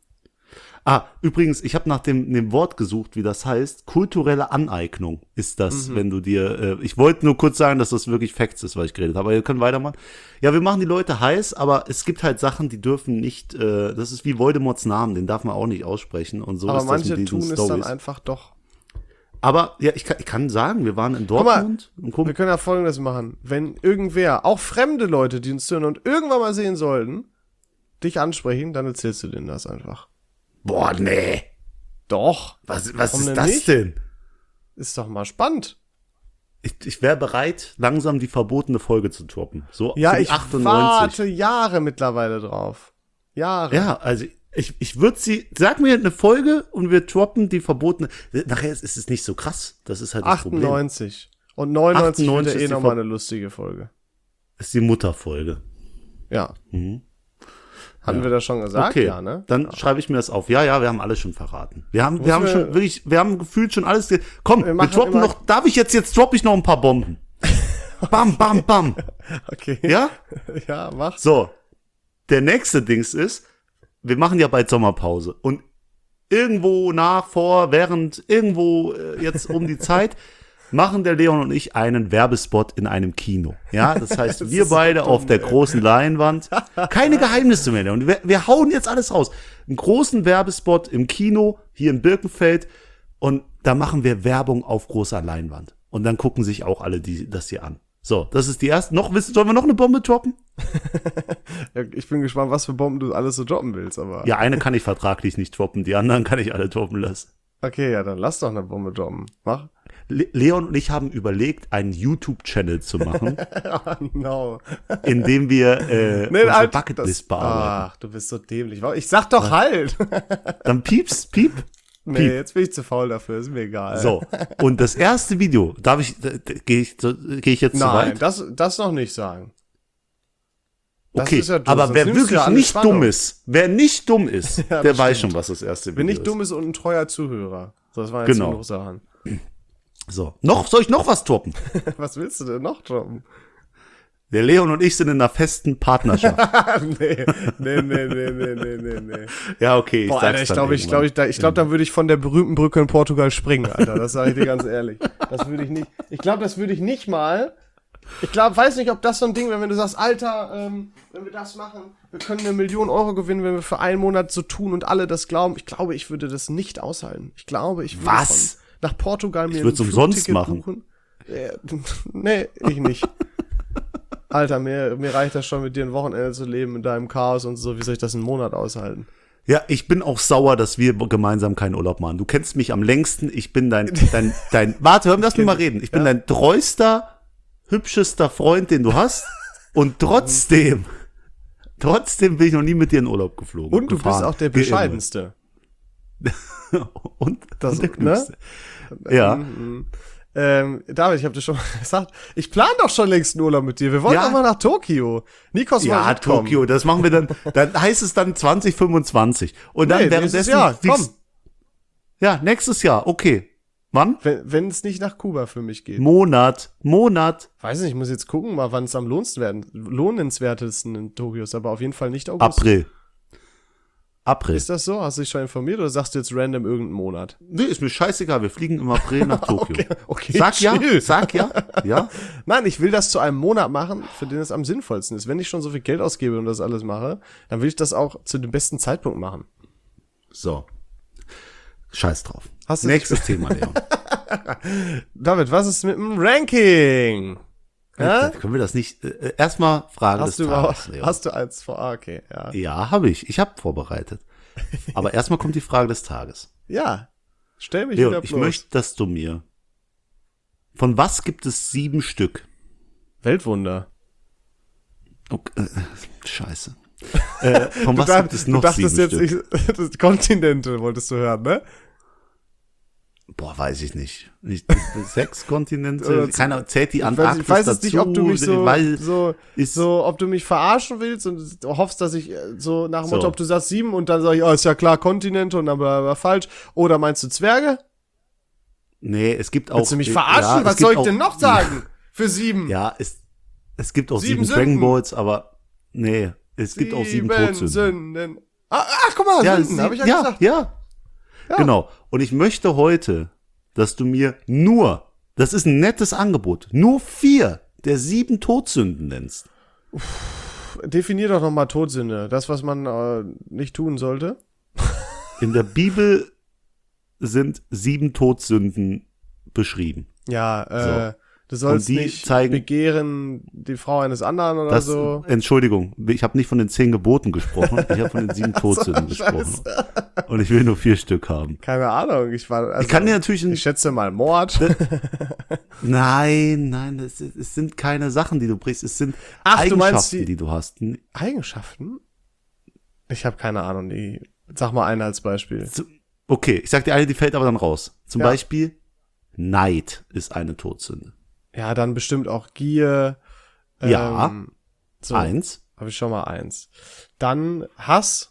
Ah, übrigens, ich habe nach dem, dem Wort gesucht, wie das heißt. Kulturelle Aneignung ist das, Mhm. wenn du dir, äh, ich wollte nur kurz sagen, dass das wirklich Facts ist, was ich geredet habe, aber ihr könnt weitermachen. Ja, wir machen die Leute heiß, aber es gibt halt Sachen, die dürfen nicht, äh, das ist wie Voldemorts Namen, den darf man auch nicht aussprechen und so Aber ist das manche mit diesen tun es dann Stories. einfach doch. Aber ja, ich kann, ich kann sagen, wir waren in Guck mal, Dortmund. und Wir gucken, können ja Folgendes machen. Wenn irgendwer, auch fremde Leute, die uns hören und irgendwann mal sehen sollten, dich ansprechen, dann erzählst du denen das einfach. boah, nee. Doch. Was, was Warum ist denn das nicht? denn? Ist doch mal spannend. Ich, ich wäre bereit, langsam die verbotene Folge zu toppen. So Ja, für die ich achtundneunzig. warte Jahre mittlerweile drauf. Jahre. Ja, also ich, ich würde sie, sag mir eine Folge und wir droppen die verbotene. Nachher ist es nicht so krass. Das ist halt das Problem. achtundneunzig. Und neunundneunzig wird achtundneunzig ja eh ist die nochmal Ver- eine lustige Folge. Das ist die Mutterfolge. Ja. Mhm. Hatten Ja. wir das schon gesagt? Okay, Ja, ne? dann schreibe ich mir das auf. Ja, ja, wir haben alles schon verraten. Wir haben, Müssen wir haben wir- schon wirklich, wir haben gefühlt schon alles. Ge Komm, Wir wir, machen droppen immer- noch. Darf ich jetzt, jetzt droppe ich noch ein paar Bomben. Bam, bam, bam. Okay. Ja? Ja, mach. So. Der nächste Dings ist, wir machen ja bald Sommerpause und irgendwo nach, vor, während, irgendwo äh, jetzt um die Zeit machen der Leon und ich einen Werbespot in einem Kino. Ja, das heißt, Das wir ist so beide dumm, auf der ey. großen Leinwand. Keine Geheimnisse mehr. Und wir, wir hauen jetzt alles raus. Einen großen Werbespot im Kino, hier in Birkenfeld. Und da machen wir Werbung auf großer Leinwand. Und dann gucken sich auch alle die, das hier an. So, das ist die erste. Noch, wissen, sollen wir noch eine Bombe droppen? Ja, ich bin gespannt, was für Bomben du alles so droppen willst, aber. Ja, eine kann ich vertraglich nicht droppen, die anderen kann ich alle droppen lassen. Okay, ja, dann lass doch eine Bombe droppen. Mach. Le Leon und ich haben überlegt, einen YouTube-Channel zu machen, Oh, no. in dem wir äh, Nee, unsere halt, Bucketlist das- bearbeiten. Ach, du bist so dämlich. Warum- Ich sag doch halt. Dann piepst, piep. Nee, Piep. jetzt bin ich zu faul dafür, ist mir egal. So, und das erste Video, darf ich, gehe ich, so, geh ich jetzt zu Nein, weit? das, das noch nicht sagen. Das Okay, ist ja dumm, aber sonst wer nimmst du wirklich ja alle nicht Spannung. dumm ist, wer nicht dumm ist, Ja, der das weiß stimmt. schon, was das erste Video Wenn nicht ist. dumm ist und ein treuer Zuhörer. So, das waren jetzt Genau. genug Sachen. So, noch, soll ich noch was toppen? Was willst du denn noch droppen? Der Leon und ich sind in einer festen Partnerschaft. nee, nee, nee, nee, nee, nee, nee, nee. Ja, okay, ich Boah, sag's Alter, ich dann glaube, ich glaube, ich, da- ich glaube, dann würde ich von der berühmten Brücke in Portugal springen, Alter. Das sage ich dir ganz ehrlich. Das würde ich nicht. Ich glaube, das würde ich nicht mal. Ich glaube, weiß nicht, ob das so ein Ding wäre, wenn du sagst, Alter, ähm, wenn wir das machen, wir können eine Million Euro gewinnen, wenn wir für einen Monat so tun und alle das glauben. Ich glaube, ich würde das nicht aushalten. Ich glaube, ich würde Was? von- nach Portugal mir Ich würd's ein umsonst Flugticket machen. buchen. Äh, nee, ich nicht. Alter, mir, mir reicht das schon, mit dir ein Wochenende zu leben, in deinem Chaos und so. Wie soll ich das einen Monat aushalten? Ja, ich bin auch sauer, dass wir gemeinsam keinen Urlaub machen. Du kennst mich am längsten. Ich bin dein, dein, dein, warte, hör, lass mich mal reden. Ich bin dein treuster, hübschester Freund, den du hast. Und trotzdem, trotzdem bin ich noch nie mit dir in Urlaub geflogen. Und du gefahren, bist auch der geirrt. bescheidenste. und, Das, und der ne? Klügste. Ja. Mhm. Ähm, David, ich habe dir schon mal gesagt, ich plane doch schon längst einen Urlaub mit dir. Wir wollen Ja. doch mal nach Tokio. Nikos Ja, mal mitkommen. Tokio, das machen wir dann, dann heißt es dann zwanzig fünfundzwanzig. Und dann Nee, währenddessen, nächstes Jahr, komm. fliegst- ja, nächstes Jahr, okay. Wann? Wenn, wenn es nicht nach Kuba für mich geht. Monat, Monat, Weiß nicht, ich muss jetzt gucken, mal, wann es am lohnenswerten- lohnenswertesten in Tokio ist, aber auf jeden Fall nicht August. April. April. Ist das so? Hast du dich schon informiert oder sagst du jetzt random irgendeinen Monat? Nee, ist mir scheißegal, wir fliegen im April nach Tokio. Okay, okay, Sag ja, chill. sag ja, ja. Nein, ich will das zu einem Monat machen, für den es am sinnvollsten ist. Wenn ich schon so viel Geld ausgebe und das alles mache, dann will ich das auch zu dem besten Zeitpunkt machen. So. Scheiß drauf. Hast du- Nächstes Thema, Leon. David, was ist mit dem Ranking? Hä? Können wir das nicht, äh, erstmal Frage Hast des du Tages, überhaupt, Leon. hast du eins vor? Ah, okay, ja. Ja, habe ich. Ich habe vorbereitet. Aber erstmal kommt die Frage des Tages. Ja, stell mich Leon, wieder ich bloß. möchte, dass du mir, von was gibt es sieben Stück? Weltwunder. Okay, äh, scheiße. Äh, von was du, gibt es noch du dachtest sieben jetzt, Stück? ich, das Kontinente wolltest du hören, ne? Boah, weiß ich nicht. nicht sechs Kontinente? Oder Keiner zählt die Ich weiß, Antarktis ich weiß dazu. jetzt nicht, ob du mich so, weil so, ist- so, ob du mich verarschen willst und hoffst, dass ich äh, so nach dem So. Motto, ob du sagst sieben und dann sag ich, oh, ist ja klar, Kontinente und dann war, war falsch. Oder meinst du Zwerge? Nee, es gibt auch. Willst du mich äh, verarschen? ja, es Was gibt soll ich auch- denn noch sagen? Für sieben. Ja, es, es gibt auch Sieben sieben, Dragon Sünden. Balls, aber nee, es gibt auch sieben Todsünden. Sünden. Ah, ach, guck mal, Ja, Sünden, sie, hab ich ja, ja, gesagt. ja, Ja. Genau. Und ich möchte heute, dass du mir nur, das ist ein nettes Angebot, nur vier der sieben Todsünden nennst. Definier doch nochmal Todsünde. Das, was man äh, nicht tun sollte. In der Bibel sind sieben Todsünden beschrieben. Ja, äh, du sollst Und die nicht zeigen- begehren die Frau eines anderen oder Das, so. Entschuldigung, ich habe nicht von den zehn Geboten gesprochen, ich habe von den sieben Todsünden gesprochen. Und ich will nur vier Stück haben. Keine Ahnung. Ich war. Also, Ich kann dir natürlich ein, ich schätze mal Mord. Nein, nein, es, es sind keine Sachen, die du brichst, es sind Ach, du Eigenschaften, meinst die- die du hast. Eigenschaften? Ich habe keine Ahnung. Die, sag mal eine als Beispiel. Okay, ich sag dir eine, die fällt aber dann raus. Zum Ja. Beispiel, Neid ist eine Todsünde. Ja, dann bestimmt auch Gier. Ja. Ähm, so, Eins. habe ich schon mal eins. Dann Hass.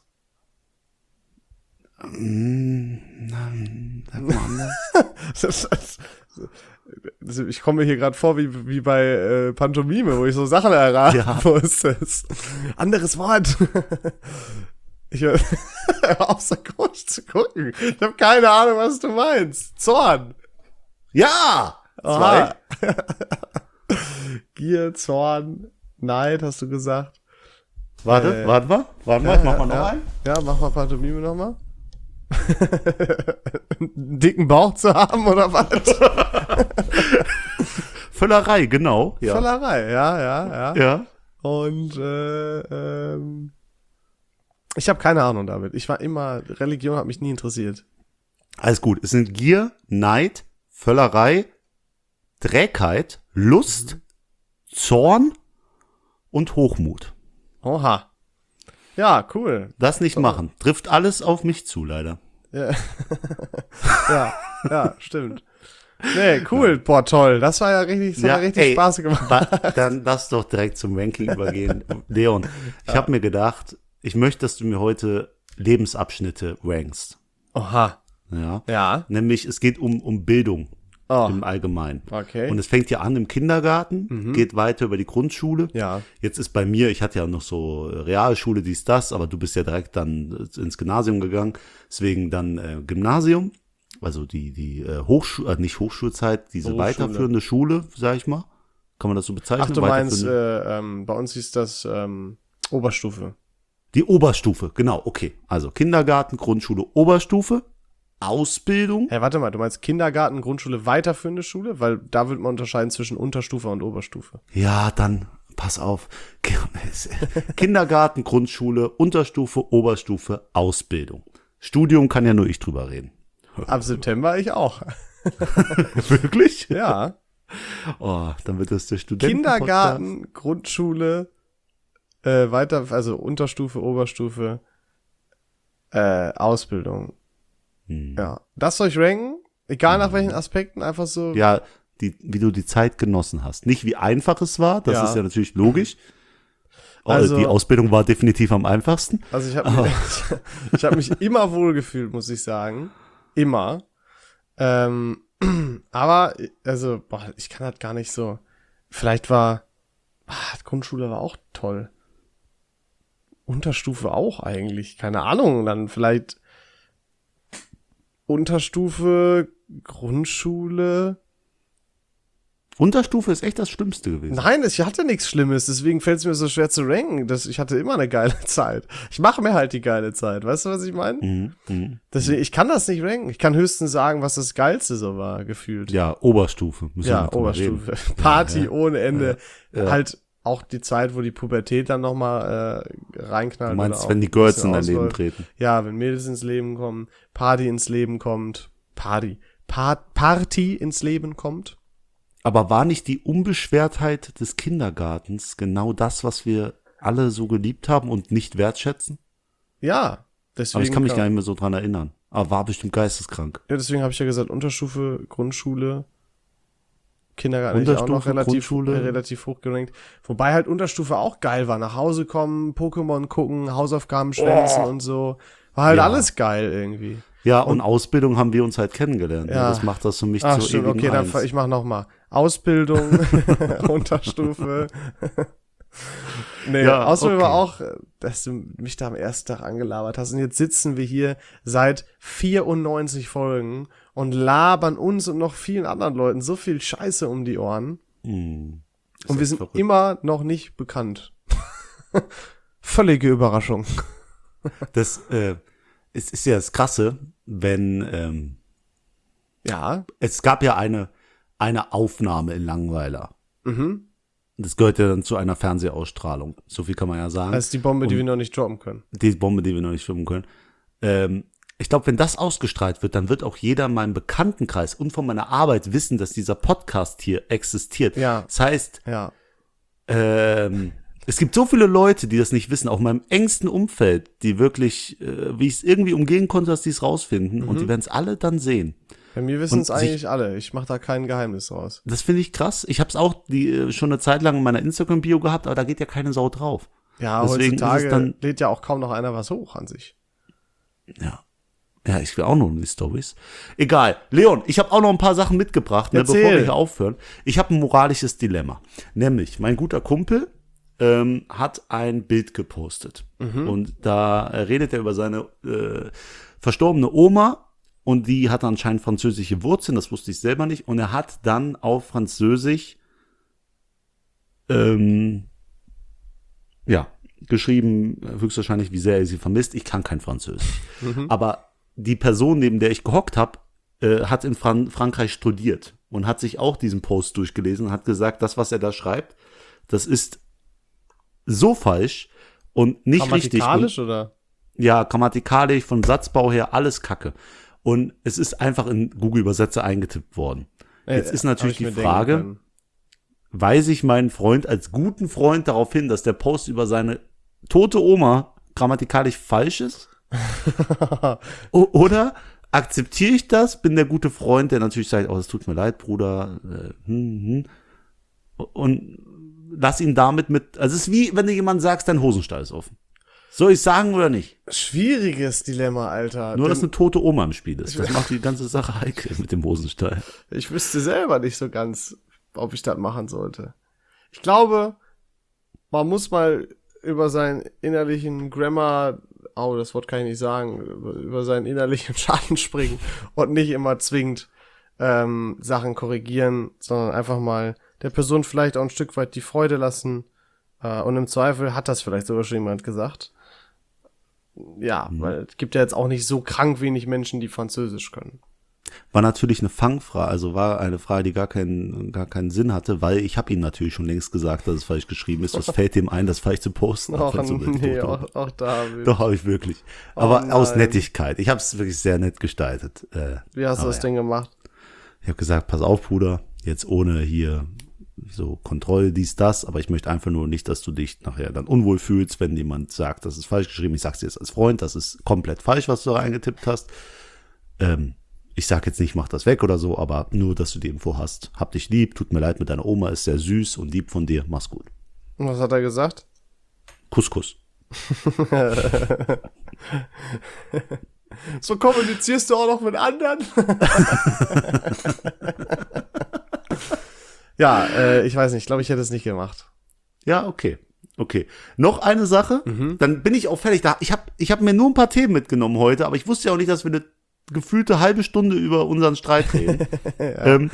Mm, nein, sag mal anders. Das, das, das, ich komme mir hier gerade vor wie, wie bei äh, Pantomime, wo ich so Sachen erraten Ja. muss. Das, anderes Wort. Ich hör auf so komisch zu gucken. Ich habe keine Ahnung, was du meinst. Zorn. Ja! Aha. Zwei. Gier, Zorn, Neid, hast du gesagt. Warte, Äh, warte mal, warte mal, ich mach mal noch ja, einen. Ja, mach mal Pantomime nochmal. Einen dicken Bauch zu haben oder was? Völlerei, genau. Ja. Völlerei, ja, ja, ja. Ja. Und äh, ähm, ich habe keine Ahnung, David. Ich war immer, Religion hat mich nie interessiert. Alles gut. Es sind Gier, Neid, Völlerei, Trägheit, Lust, Zorn und Hochmut. Oha. Ja, cool. Das nicht machen. Trifft alles auf mich zu, leider. Ja, ja, ja, stimmt. Nee, cool. Boah, toll. Das war ja richtig, das Ja, hat ja richtig ey, Spaß gemacht. Ba- Dann lass doch direkt zum Ranking übergehen. Leon, ich habe mir gedacht, ich möchte, dass du mir heute Lebensabschnitte rankst. Oha. Ja. Ja. Nämlich, es geht um, um Bildung Oh. im Allgemeinen. Okay. Und es fängt ja an im Kindergarten, geht weiter über die Grundschule. Ja. Jetzt ist bei mir, ich hatte ja noch so Realschule, dies, das, aber du bist ja direkt dann ins Gymnasium gegangen. Deswegen dann äh, Gymnasium, also die, die äh, Hochschule, äh, nicht Hochschulzeit, diese Berufsschule. weiterführende Schule, sag ich mal. Kann man das so bezeichnen? Ach, du meinst, Weiterführende- äh, ähm, bei uns hieß das ähm, Oberstufe. Die Oberstufe, genau, okay. Also Kindergarten, Grundschule, Oberstufe, Ausbildung. Hey, warte mal, du meinst Kindergarten, Grundschule, weiterführende Schule? Weil da wird man unterscheiden zwischen Unterstufe und Oberstufe. Ja, dann, pass auf. Kindergarten, Grundschule, Unterstufe, Oberstufe, Ausbildung. Studium kann ja nur ich drüber reden. Ab September ich auch. Wirklich? Ja. Oh, dann wird das der Studenten. Kindergarten, Grundschule, äh, weiter, also Unterstufe, Oberstufe, äh, Ausbildung. Hm. Ja. Das soll ich ranken? Egal nach welchen Aspekten, einfach so. Ja, die, wie du die Zeit genossen hast. Nicht wie einfach es war, das Ja. ist ja natürlich logisch. Oh, Also- die Ausbildung war definitiv am einfachsten. Also ich habe mich, ich hab mich immer wohlgefühlt, muss ich sagen. Immer. Ähm, aber, also, boah, ich kann halt gar nicht so. Vielleicht war, ah, Grundschule war auch toll. Unterstufe auch eigentlich. Keine Ahnung, dann vielleicht Unterstufe, Grundschule. Unterstufe ist echt das Schlimmste gewesen. Nein, ich hatte nichts Schlimmes, deswegen fällt es mir so schwer zu ranken. Das, ich hatte immer eine geile Zeit. Ich mache mir halt die geile Zeit. Weißt du, was ich meine? Mhm, mhm. Deswegen, ich kann das nicht ranken. Ich kann höchstens sagen, was das Geilste so war, gefühlt. Ja, Oberstufe. Müssen wir Ja, noch drüber Oberstufe. reden. Party Ja, ja. ohne Ende. Ja. Halt auch die Zeit, wo die Pubertät dann nochmal äh, reinknallt. Du meinst, oder auch wenn die ein Girls bisschen in dein Leben ausläuft. treten. Ja, wenn Mädels ins Leben kommen, Party ins Leben kommt. Party. Pa- Party ins Leben kommt. Aber war nicht die Unbeschwertheit des Kindergartens genau das, was wir alle so geliebt haben und nicht wertschätzen? Ja, deswegen. Aber ich kann mich kam- gar nicht mehr so dran erinnern. Aber war bestimmt geisteskrank. Ja, deswegen habe ich ja gesagt, Unterstufe, Grundschule, Kindergarten hätte ich auch noch Unterstufe, relativ, Grundschule. äh, relativ hoch gerankt. Wobei halt Unterstufe auch geil war. Nach Hause kommen, Pokémon gucken, Hausaufgaben schwänzen und so. War halt Ja. alles geil irgendwie. Ja, und, Ausbildung haben wir uns halt kennengelernt. Ja. Ja. Das macht das für mich Ach zur stimmt, ewigen okay, dann Eins. fa- ich mach noch mal. Ausbildung, Unterstufe. Nee, Ja, Ausbildung war okay. auch, äh, dass du mich da am ersten Tag angelabert hast. Und jetzt sitzen wir hier seit vierundneunzig Folgen und labern uns und noch vielen anderen Leuten so viel Scheiße um die Ohren. Hm. Ist Und wir echt sind verrückt. immer noch nicht bekannt. Völlige Überraschung. Das äh, es ist ja das Krasse, wenn ähm, Ja. es gab ja eine eine Aufnahme in Langweiler. Mhm. Das gehört ja dann zu einer Fernsehausstrahlung. So viel kann man ja sagen. Das ist die Bombe, die Und- wir noch nicht droppen können. Die Bombe, die wir noch nicht filmen können. Ähm, ich glaube, wenn das ausgestrahlt wird, dann wird auch jeder in meinem Bekanntenkreis und von meiner Arbeit wissen, dass dieser Podcast hier existiert. Ja. Das heißt, Ja. ähm, es gibt so viele Leute, die das nicht wissen, auch in meinem engsten Umfeld, die wirklich, äh, wie ich es irgendwie umgehen konnte, dass die es rausfinden. Und die werden es alle dann sehen. Bei mir wissen es Und sich- eigentlich alle. Ich mache da kein Geheimnis draus. Das finde ich krass. Ich habe es auch die, äh, schon eine Zeit lang in meiner Instagram-Bio gehabt, aber da geht ja keine Sau drauf. Ja, Deswegen ist es heutzutage dann- lädt ja auch kaum noch einer was hoch an sich. Ja. Ja, ich will auch noch die Stories. Egal. Leon, ich habe auch noch ein paar Sachen mitgebracht, ne, Erzähl. bevor wir hier aufhören. Ich habe ein moralisches Dilemma. Nämlich, mein guter Kumpel ähm, hat ein Bild gepostet. Und da äh, redet er über seine äh, verstorbene Oma. Und die hat anscheinend französische Wurzeln, das wusste ich selber nicht. Und er hat dann auf Französisch ähm, ja, geschrieben, höchstwahrscheinlich, wie sehr er sie vermisst. Ich kann kein Französisch. Aber die Person, neben der ich gehockt habe, äh, hat in Fran- Frankreich studiert und hat sich auch diesen Post durchgelesen und hat gesagt, das, was er da schreibt, das ist so falsch und nicht richtig. Und, Grammatikalisch oder? ja, grammatikalisch, von Satzbau her, alles Kacke. Und es ist einfach in Google-Übersetzer eingetippt worden. Jetzt Äh, ist natürlich hab die ich mir denken Frage, können. weise ich meinen Freund als guten Freund darauf hin, dass der Post über seine tote Oma grammatikalisch falsch ist? O- Oder akzeptiere ich das, bin der gute Freund, der natürlich sagt, oh, es tut mir leid, Bruder, äh, hm, hm, und lass ihn damit mit, also es ist wie, wenn du jemandem sagst, dein Hosenstall ist offen. Soll ich sagen oder nicht? Schwieriges Dilemma, Alter. Nur, Denn dass eine tote Oma im Spiel ist. Das macht die ganze Sache heikel mit dem Hosenstall. ich wüsste selber nicht so ganz, ob ich das machen sollte. Ich glaube, man muss mal über seinen innerlichen Grammar, oh, das Wort kann ich nicht sagen, über, über seinen innerlichen Schatten springen und nicht immer zwingend ähm, Sachen korrigieren, sondern einfach mal der Person vielleicht auch ein Stück weit die Freude lassen. Äh, und im Zweifel hat das vielleicht sogar schon jemand gesagt. Ja, Mhm. weil es gibt ja jetzt auch nicht so krank wenig Menschen, die Französisch können. War natürlich eine Fangfrage, also war eine Frage, die gar keinen, gar keinen Sinn hatte, weil ich habe ihm natürlich schon längst gesagt, dass es falsch geschrieben ist. Was fällt dem ein, das falsch zu posten? Auch, Fällt so mit nee, tot um. auch, auch da. Doch, habe ich wirklich. Oh Aber aus nein. Nettigkeit. Ich habe es wirklich sehr nett gestaltet. Äh, Wie hast du aber das ja. denn gemacht? Ich habe gesagt, pass auf, Bruder, jetzt ohne hier so Kontrolle, dies, das, aber ich möchte einfach nur nicht, dass du dich nachher dann unwohl fühlst, wenn jemand sagt, das ist falsch geschrieben. Ich sag's dir jetzt als Freund, das ist komplett falsch, was du da eingetippt hast. Ähm, ich sag jetzt nicht, mach das weg oder so, aber nur, dass du die Info hast. Hab dich lieb, tut mir leid mit deiner Oma, ist sehr süß und lieb von dir, mach's gut. Und was hat er gesagt? Kuss, Kuss. So kommunizierst du auch noch mit anderen? Ja, äh, ich weiß nicht, ich glaube, ich hätte es nicht gemacht. Ja, okay. Okay. Noch eine Sache, Mhm. dann bin ich auch fertig. Da, ich habe ich hab mir nur ein paar Themen mitgenommen heute, aber ich wusste ja auch nicht, dass wir eine gefühlte halbe Stunde über unseren Streit reden. Ja. ähm,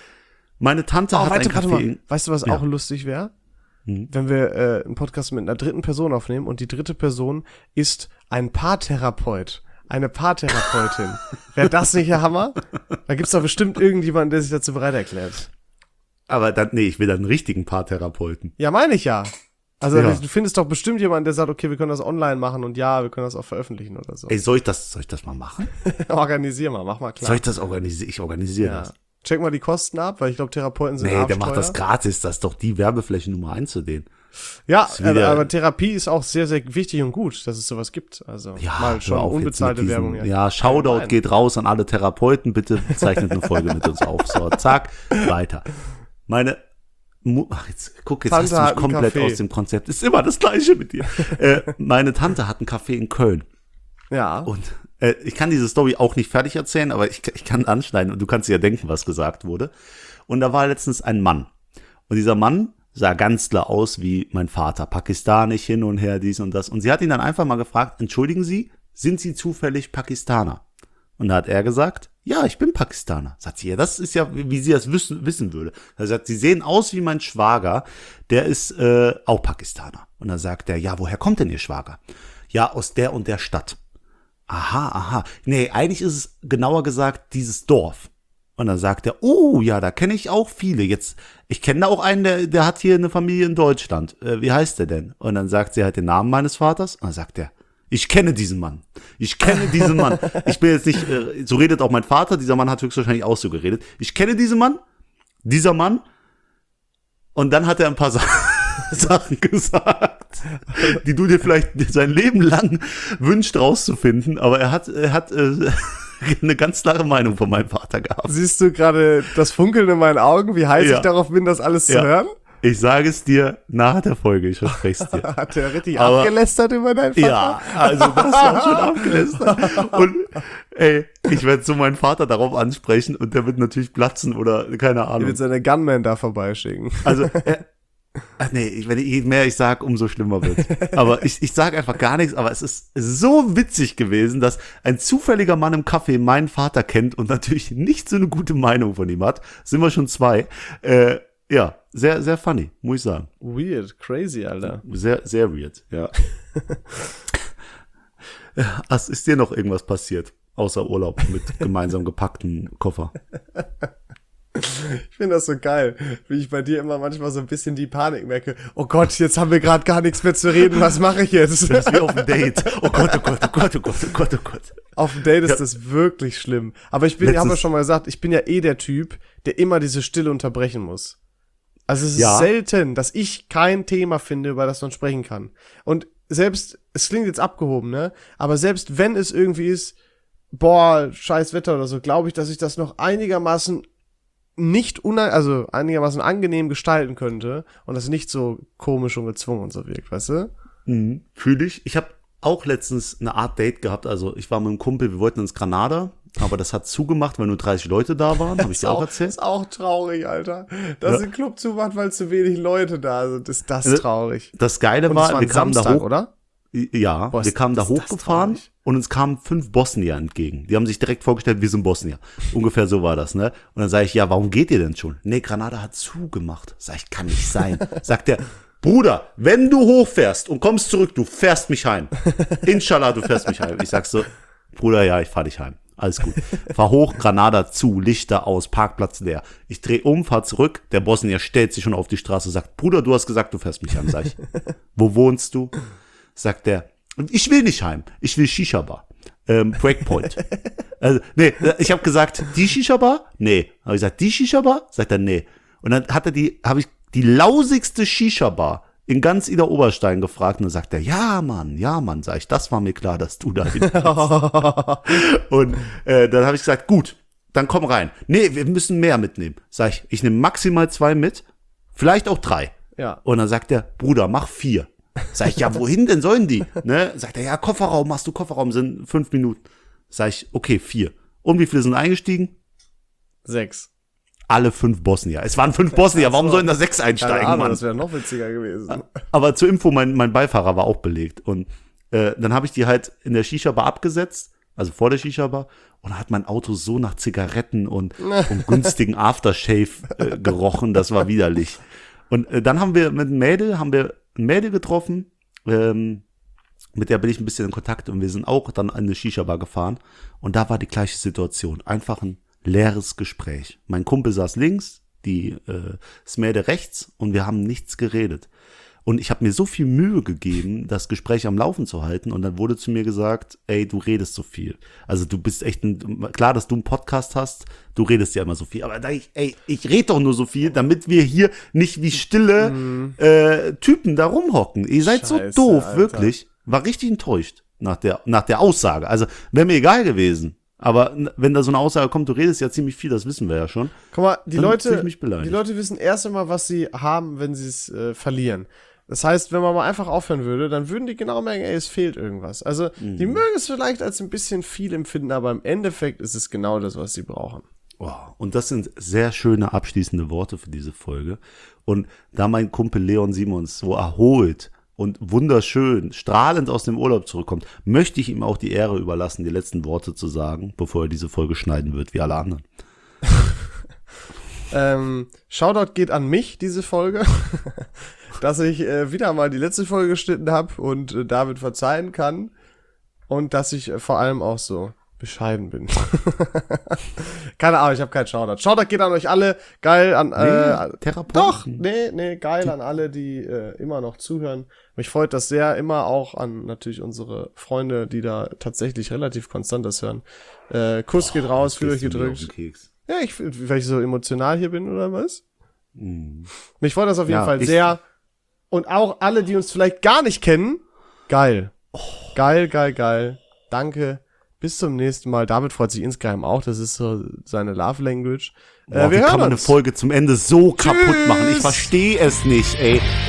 meine Tante Oh, hat warte, ein warte Café. mal. in- Weißt du, was Ja. auch lustig wäre? Mhm. Wenn wir äh, einen Podcast mit einer dritten Person aufnehmen und die dritte Person ist ein Paartherapeut. Eine Paartherapeutin. Wäre das nicht der Hammer? Da gibt's doch bestimmt irgendjemanden, der sich dazu bereit erklärt. Aber dann, nee, ich will dann einen richtigen Paartherapeuten. Ja, meine ich ja. Also Ja. du findest doch bestimmt jemanden, der sagt, okay, wir können das online machen und ja, wir können das auch veröffentlichen oder so. Ey, soll ich das, soll ich das mal machen? Organisier mal, mach mal klar. Soll ich das organisieren? Ich organisiere Ja. das. Check mal die Kosten ab, weil ich glaube, Therapeuten sind Nee, der arschteuer. macht das gratis. Das ist doch die Werbefläche Nummer eins zu denen. Ja, Ist wieder- aber Therapie ist auch sehr, sehr wichtig und gut, dass es sowas gibt. Also Ja, mal hör schon auf jetzt unbezahlte mit diesen- Werbung. Ja, Shoutout Allgemein. geht raus an alle Therapeuten. Bitte zeichnet eine Folge mit uns auf. So, zack, weiter. Meine Mu Ach, jetzt guck, jetzt Tante hast du hat mich einen komplett Kaffee. aus dem Konzept. Ist immer das Gleiche mit dir. äh, meine Tante hat einen Café in Köln. Ja. Und äh, ich kann diese Story auch nicht fertig erzählen, aber ich, ich kann anschneiden und du kannst dir ja denken, was gesagt wurde. Und da war letztens ein Mann. Und dieser Mann sah ganz klar aus wie mein Vater, pakistanisch hin und her, dies und das. Und sie hat ihn dann einfach mal gefragt, entschuldigen Sie, sind Sie zufällig Pakistaner? Und da hat er gesagt, ja, ich bin Pakistaner. Sagt sie, ja, das ist ja, wie sie das wissen, wissen würde. Er sagt, Sie sehen aus wie mein Schwager, der ist äh, auch Pakistaner. Und dann sagt er, ja, woher kommt denn Ihr Schwager? Ja, aus der und der Stadt. Aha, aha. Nee, eigentlich ist es genauer gesagt dieses Dorf. Und dann sagt er, oh ja, da kenne ich auch viele. Jetzt, ich kenne da auch einen, der, der hat hier eine Familie in Deutschland. Äh, wie heißt der denn? Und dann sagt sie halt den Namen meines Vaters. Und dann sagt er, ich kenne diesen Mann. Ich kenne diesen Mann. Ich bin jetzt nicht, äh, so redet auch mein Vater. Dieser Mann hat höchstwahrscheinlich auch so geredet. Ich kenne diesen Mann. Dieser Mann. Und dann hat er ein paar Sa Sachen gesagt, die du dir vielleicht sein Leben lang wünscht rauszufinden. Aber er hat, er hat äh, eine ganz klare Meinung von meinem Vater gehabt. Siehst du gerade das Funkeln in meinen Augen, wie heiß Ja. ich darauf bin, das alles zu Ja. hören? Ich sage es dir nach der Folge, ich verspreche es dir. Hat der richtig Aber- abgelästert über deinen Vater? Ja, also das war schon abgelästert. Und ey, ich werde so meinen Vater darauf ansprechen und der wird natürlich platzen oder keine Der Ahnung. wird seine Gunman da vorbeischicken. Also, er, ach nee, ich- wenn ich, je mehr ich sage, umso schlimmer wird. Aber ich, ich sage einfach gar nichts, aber es ist so witzig gewesen, dass ein zufälliger Mann im Café meinen Vater kennt und natürlich nicht so eine gute Meinung von ihm hat. Sind wir schon zwei. Äh, ja, sehr, sehr funny, muss ich sagen. Weird, crazy, Alter. Sehr, sehr weird, ja. Was ist dir noch irgendwas passiert? Außer Urlaub mit gemeinsam gepackten Koffer. Ich finde das so geil, wie ich bei dir immer manchmal so ein bisschen die Panik merke. Oh Gott, jetzt haben wir gerade gar nichts mehr zu reden, was mache ich jetzt? Das ist wie auf dem Date. Oh Gott, oh Gott, oh Gott, oh Gott, oh Gott, oh Gott. Auf dem Date ist das wirklich schlimm. Aber ich bin, ich habe ja schon mal gesagt, ich bin ja eh der Typ, der immer diese Stille unterbrechen muss. Also es ist Ja. selten, dass ich kein Thema finde, über das man sprechen kann. Und selbst, es klingt jetzt abgehoben, ne? Aber selbst wenn es irgendwie ist, boah, scheiß Wetter oder so, glaube ich, dass ich das noch einigermaßen nicht una- also einigermaßen angenehm gestalten könnte und das nicht so komisch und gezwungen und so wirkt, weißt du? Mhm. Fühle ich. Ich habe auch letztens eine Art Date gehabt. Also ich war mit einem Kumpel, wir wollten ins Granada, aber das hat zugemacht, weil nur dreißig Leute da waren. Habe ich dir auch erzählt? Ist auch traurig, Alter. Dass Ja. ein Club zumacht, weil zu wenig Leute da sind, ist das Also, traurig. Das Geile Und war, es war wir ein kamen Samstag, da hoch. oder? Ja, Boah, wir ist- kamen da ist das hochgefahren traurig. und uns kamen fünf Bosnier entgegen. Die haben sich direkt vorgestellt, wir sind Bosnier. Ungefähr so war das, ne? Und dann sage ich, ja, warum geht ihr denn schon? Nee, Granada hat zugemacht. Sag ich, kann nicht sein. Sagt der, Bruder, wenn du hochfährst und kommst zurück, du fährst mich heim. Inshallah, du fährst mich heim. Ich sag so, Bruder, ja, ich fahr dich heim. Alles gut. Fahr hoch, Granada zu, Lichter aus, Parkplatz leer. Ich dreh um, fahr zurück. Der Bosnier stellt sich schon auf die Straße, sagt, Bruder, du hast gesagt, du fährst mich heim. Sag ich, wo wohnst du? Sagt der, ich will nicht heim, ich will Shisha-Bar. Ähm, Breakpoint. Also, nee, ich habe gesagt, die Shisha-Bar? Nee. Habe ich gesagt, die Shisha-Bar? Sagt er, nee. Und dann hat er die, habe ich die lausigste Shisha-Bar in ganz Ida Oberstein gefragt und dann sagt er, ja, Mann, ja, Mann, sag ich, das war mir klar, dass du da hin willst. Und äh, dann habe ich gesagt, gut, dann komm rein. Nee, wir müssen mehr mitnehmen. Sag ich, ich nehme maximal zwei mit, vielleicht auch drei. Ja. Und dann sagt er, Bruder, mach vier. Sag ich, ja, wohin denn sollen die? Ne? Sagt er, ja, Kofferraum, machst du Kofferraum, sind fünf Minuten. Sag ich, okay, vier. Und wie viele sind eingestiegen? Sechs. Alle fünf Bosnier. Es waren fünf Bosnier, warum sollen da sechs Keine einsteigen, Ahnung, Mann? das wäre noch witziger gewesen. Aber zur Info, mein, mein Beifahrer war auch belegt. Und äh, dann habe ich die halt in der Shisha-Bar abgesetzt, also vor der Shisha-Bar. Und da hat mein Auto so nach Zigaretten und, und günstigen Aftershave äh, gerochen, das war widerlich. Und äh, dann haben wir mit einem Mädel, haben wir ein Mädel getroffen, ähm, mit der bin ich ein bisschen in Kontakt und wir sind auch dann in eine Shisha-Bar gefahren. Und da war die gleiche Situation. Einfach ein leeres Gespräch. Mein Kumpel saß links, die äh, das Mädel rechts und wir haben nichts geredet. Und ich habe mir so viel Mühe gegeben, das Gespräch am Laufen zu halten. Und dann wurde zu mir gesagt, ey, du redest so viel. Also du bist echt ein, klar, dass du einen Podcast hast, du redest ja immer so viel. Aber da ich, ey, ich rede doch nur so viel, damit wir hier nicht wie stille Mhm. äh, Typen da rumhocken. Ihr seid Scheiße, so doof, Alter. wirklich. War richtig enttäuscht nach der, nach der Aussage. Also wäre mir egal gewesen. Aber n- wenn da so eine Aussage kommt, du redest ja ziemlich viel, das wissen wir ja schon. Guck mal, die Dann fühl Leute, ich mich beleidigt. die Leute wissen erst einmal, was sie haben, wenn sie es äh, verlieren. Das heißt, wenn man mal einfach aufhören würde, dann würden die genau merken, ey, es fehlt irgendwas. Also, Mhm. die mögen es vielleicht als ein bisschen viel empfinden, aber im Endeffekt ist es genau das, was sie brauchen. Oh, und das sind sehr schöne abschließende Worte für diese Folge. Und da mein Kumpel Leon Simons so erholt und wunderschön, strahlend aus dem Urlaub zurückkommt, möchte ich ihm auch die Ehre überlassen, die letzten Worte zu sagen, bevor er diese Folge schneiden wird, wie alle anderen. Ähm, Shoutout geht an mich, diese Folge, dass ich äh, wieder mal die letzte Folge geschnitten habe und äh, David verzeihen kann und dass ich äh, vor allem auch so bescheiden bin. Keine Ahnung, ich habe keinen Shoutout. Shoutout geht an euch alle, geil an äh, Nee, Therapeuten. doch, nee, nee, geil an alle, die äh, immer noch zuhören. Mich freut das sehr, immer auch an natürlich unsere Freunde, die da tatsächlich relativ konstant das hören. Äh, Kuss geht raus, fühlt euch Gehst du mir auf gedrückt. den Keks. Ja, ich, weil ich so emotional hier bin, oder was? Mhm. Mich freut das auf jeden Ja, Fall ich- sehr. Und auch alle, die uns vielleicht gar nicht kennen, geil. Oh. Geil, geil, geil. Danke. Bis zum nächsten Mal. David freut sich insgeheim auch. Das ist so seine Love Language. Boah, äh, wie wir kann hören man eine uns. Folge zum Ende so kaputt machen? Ich Tschüss. verstehe es nicht, ey.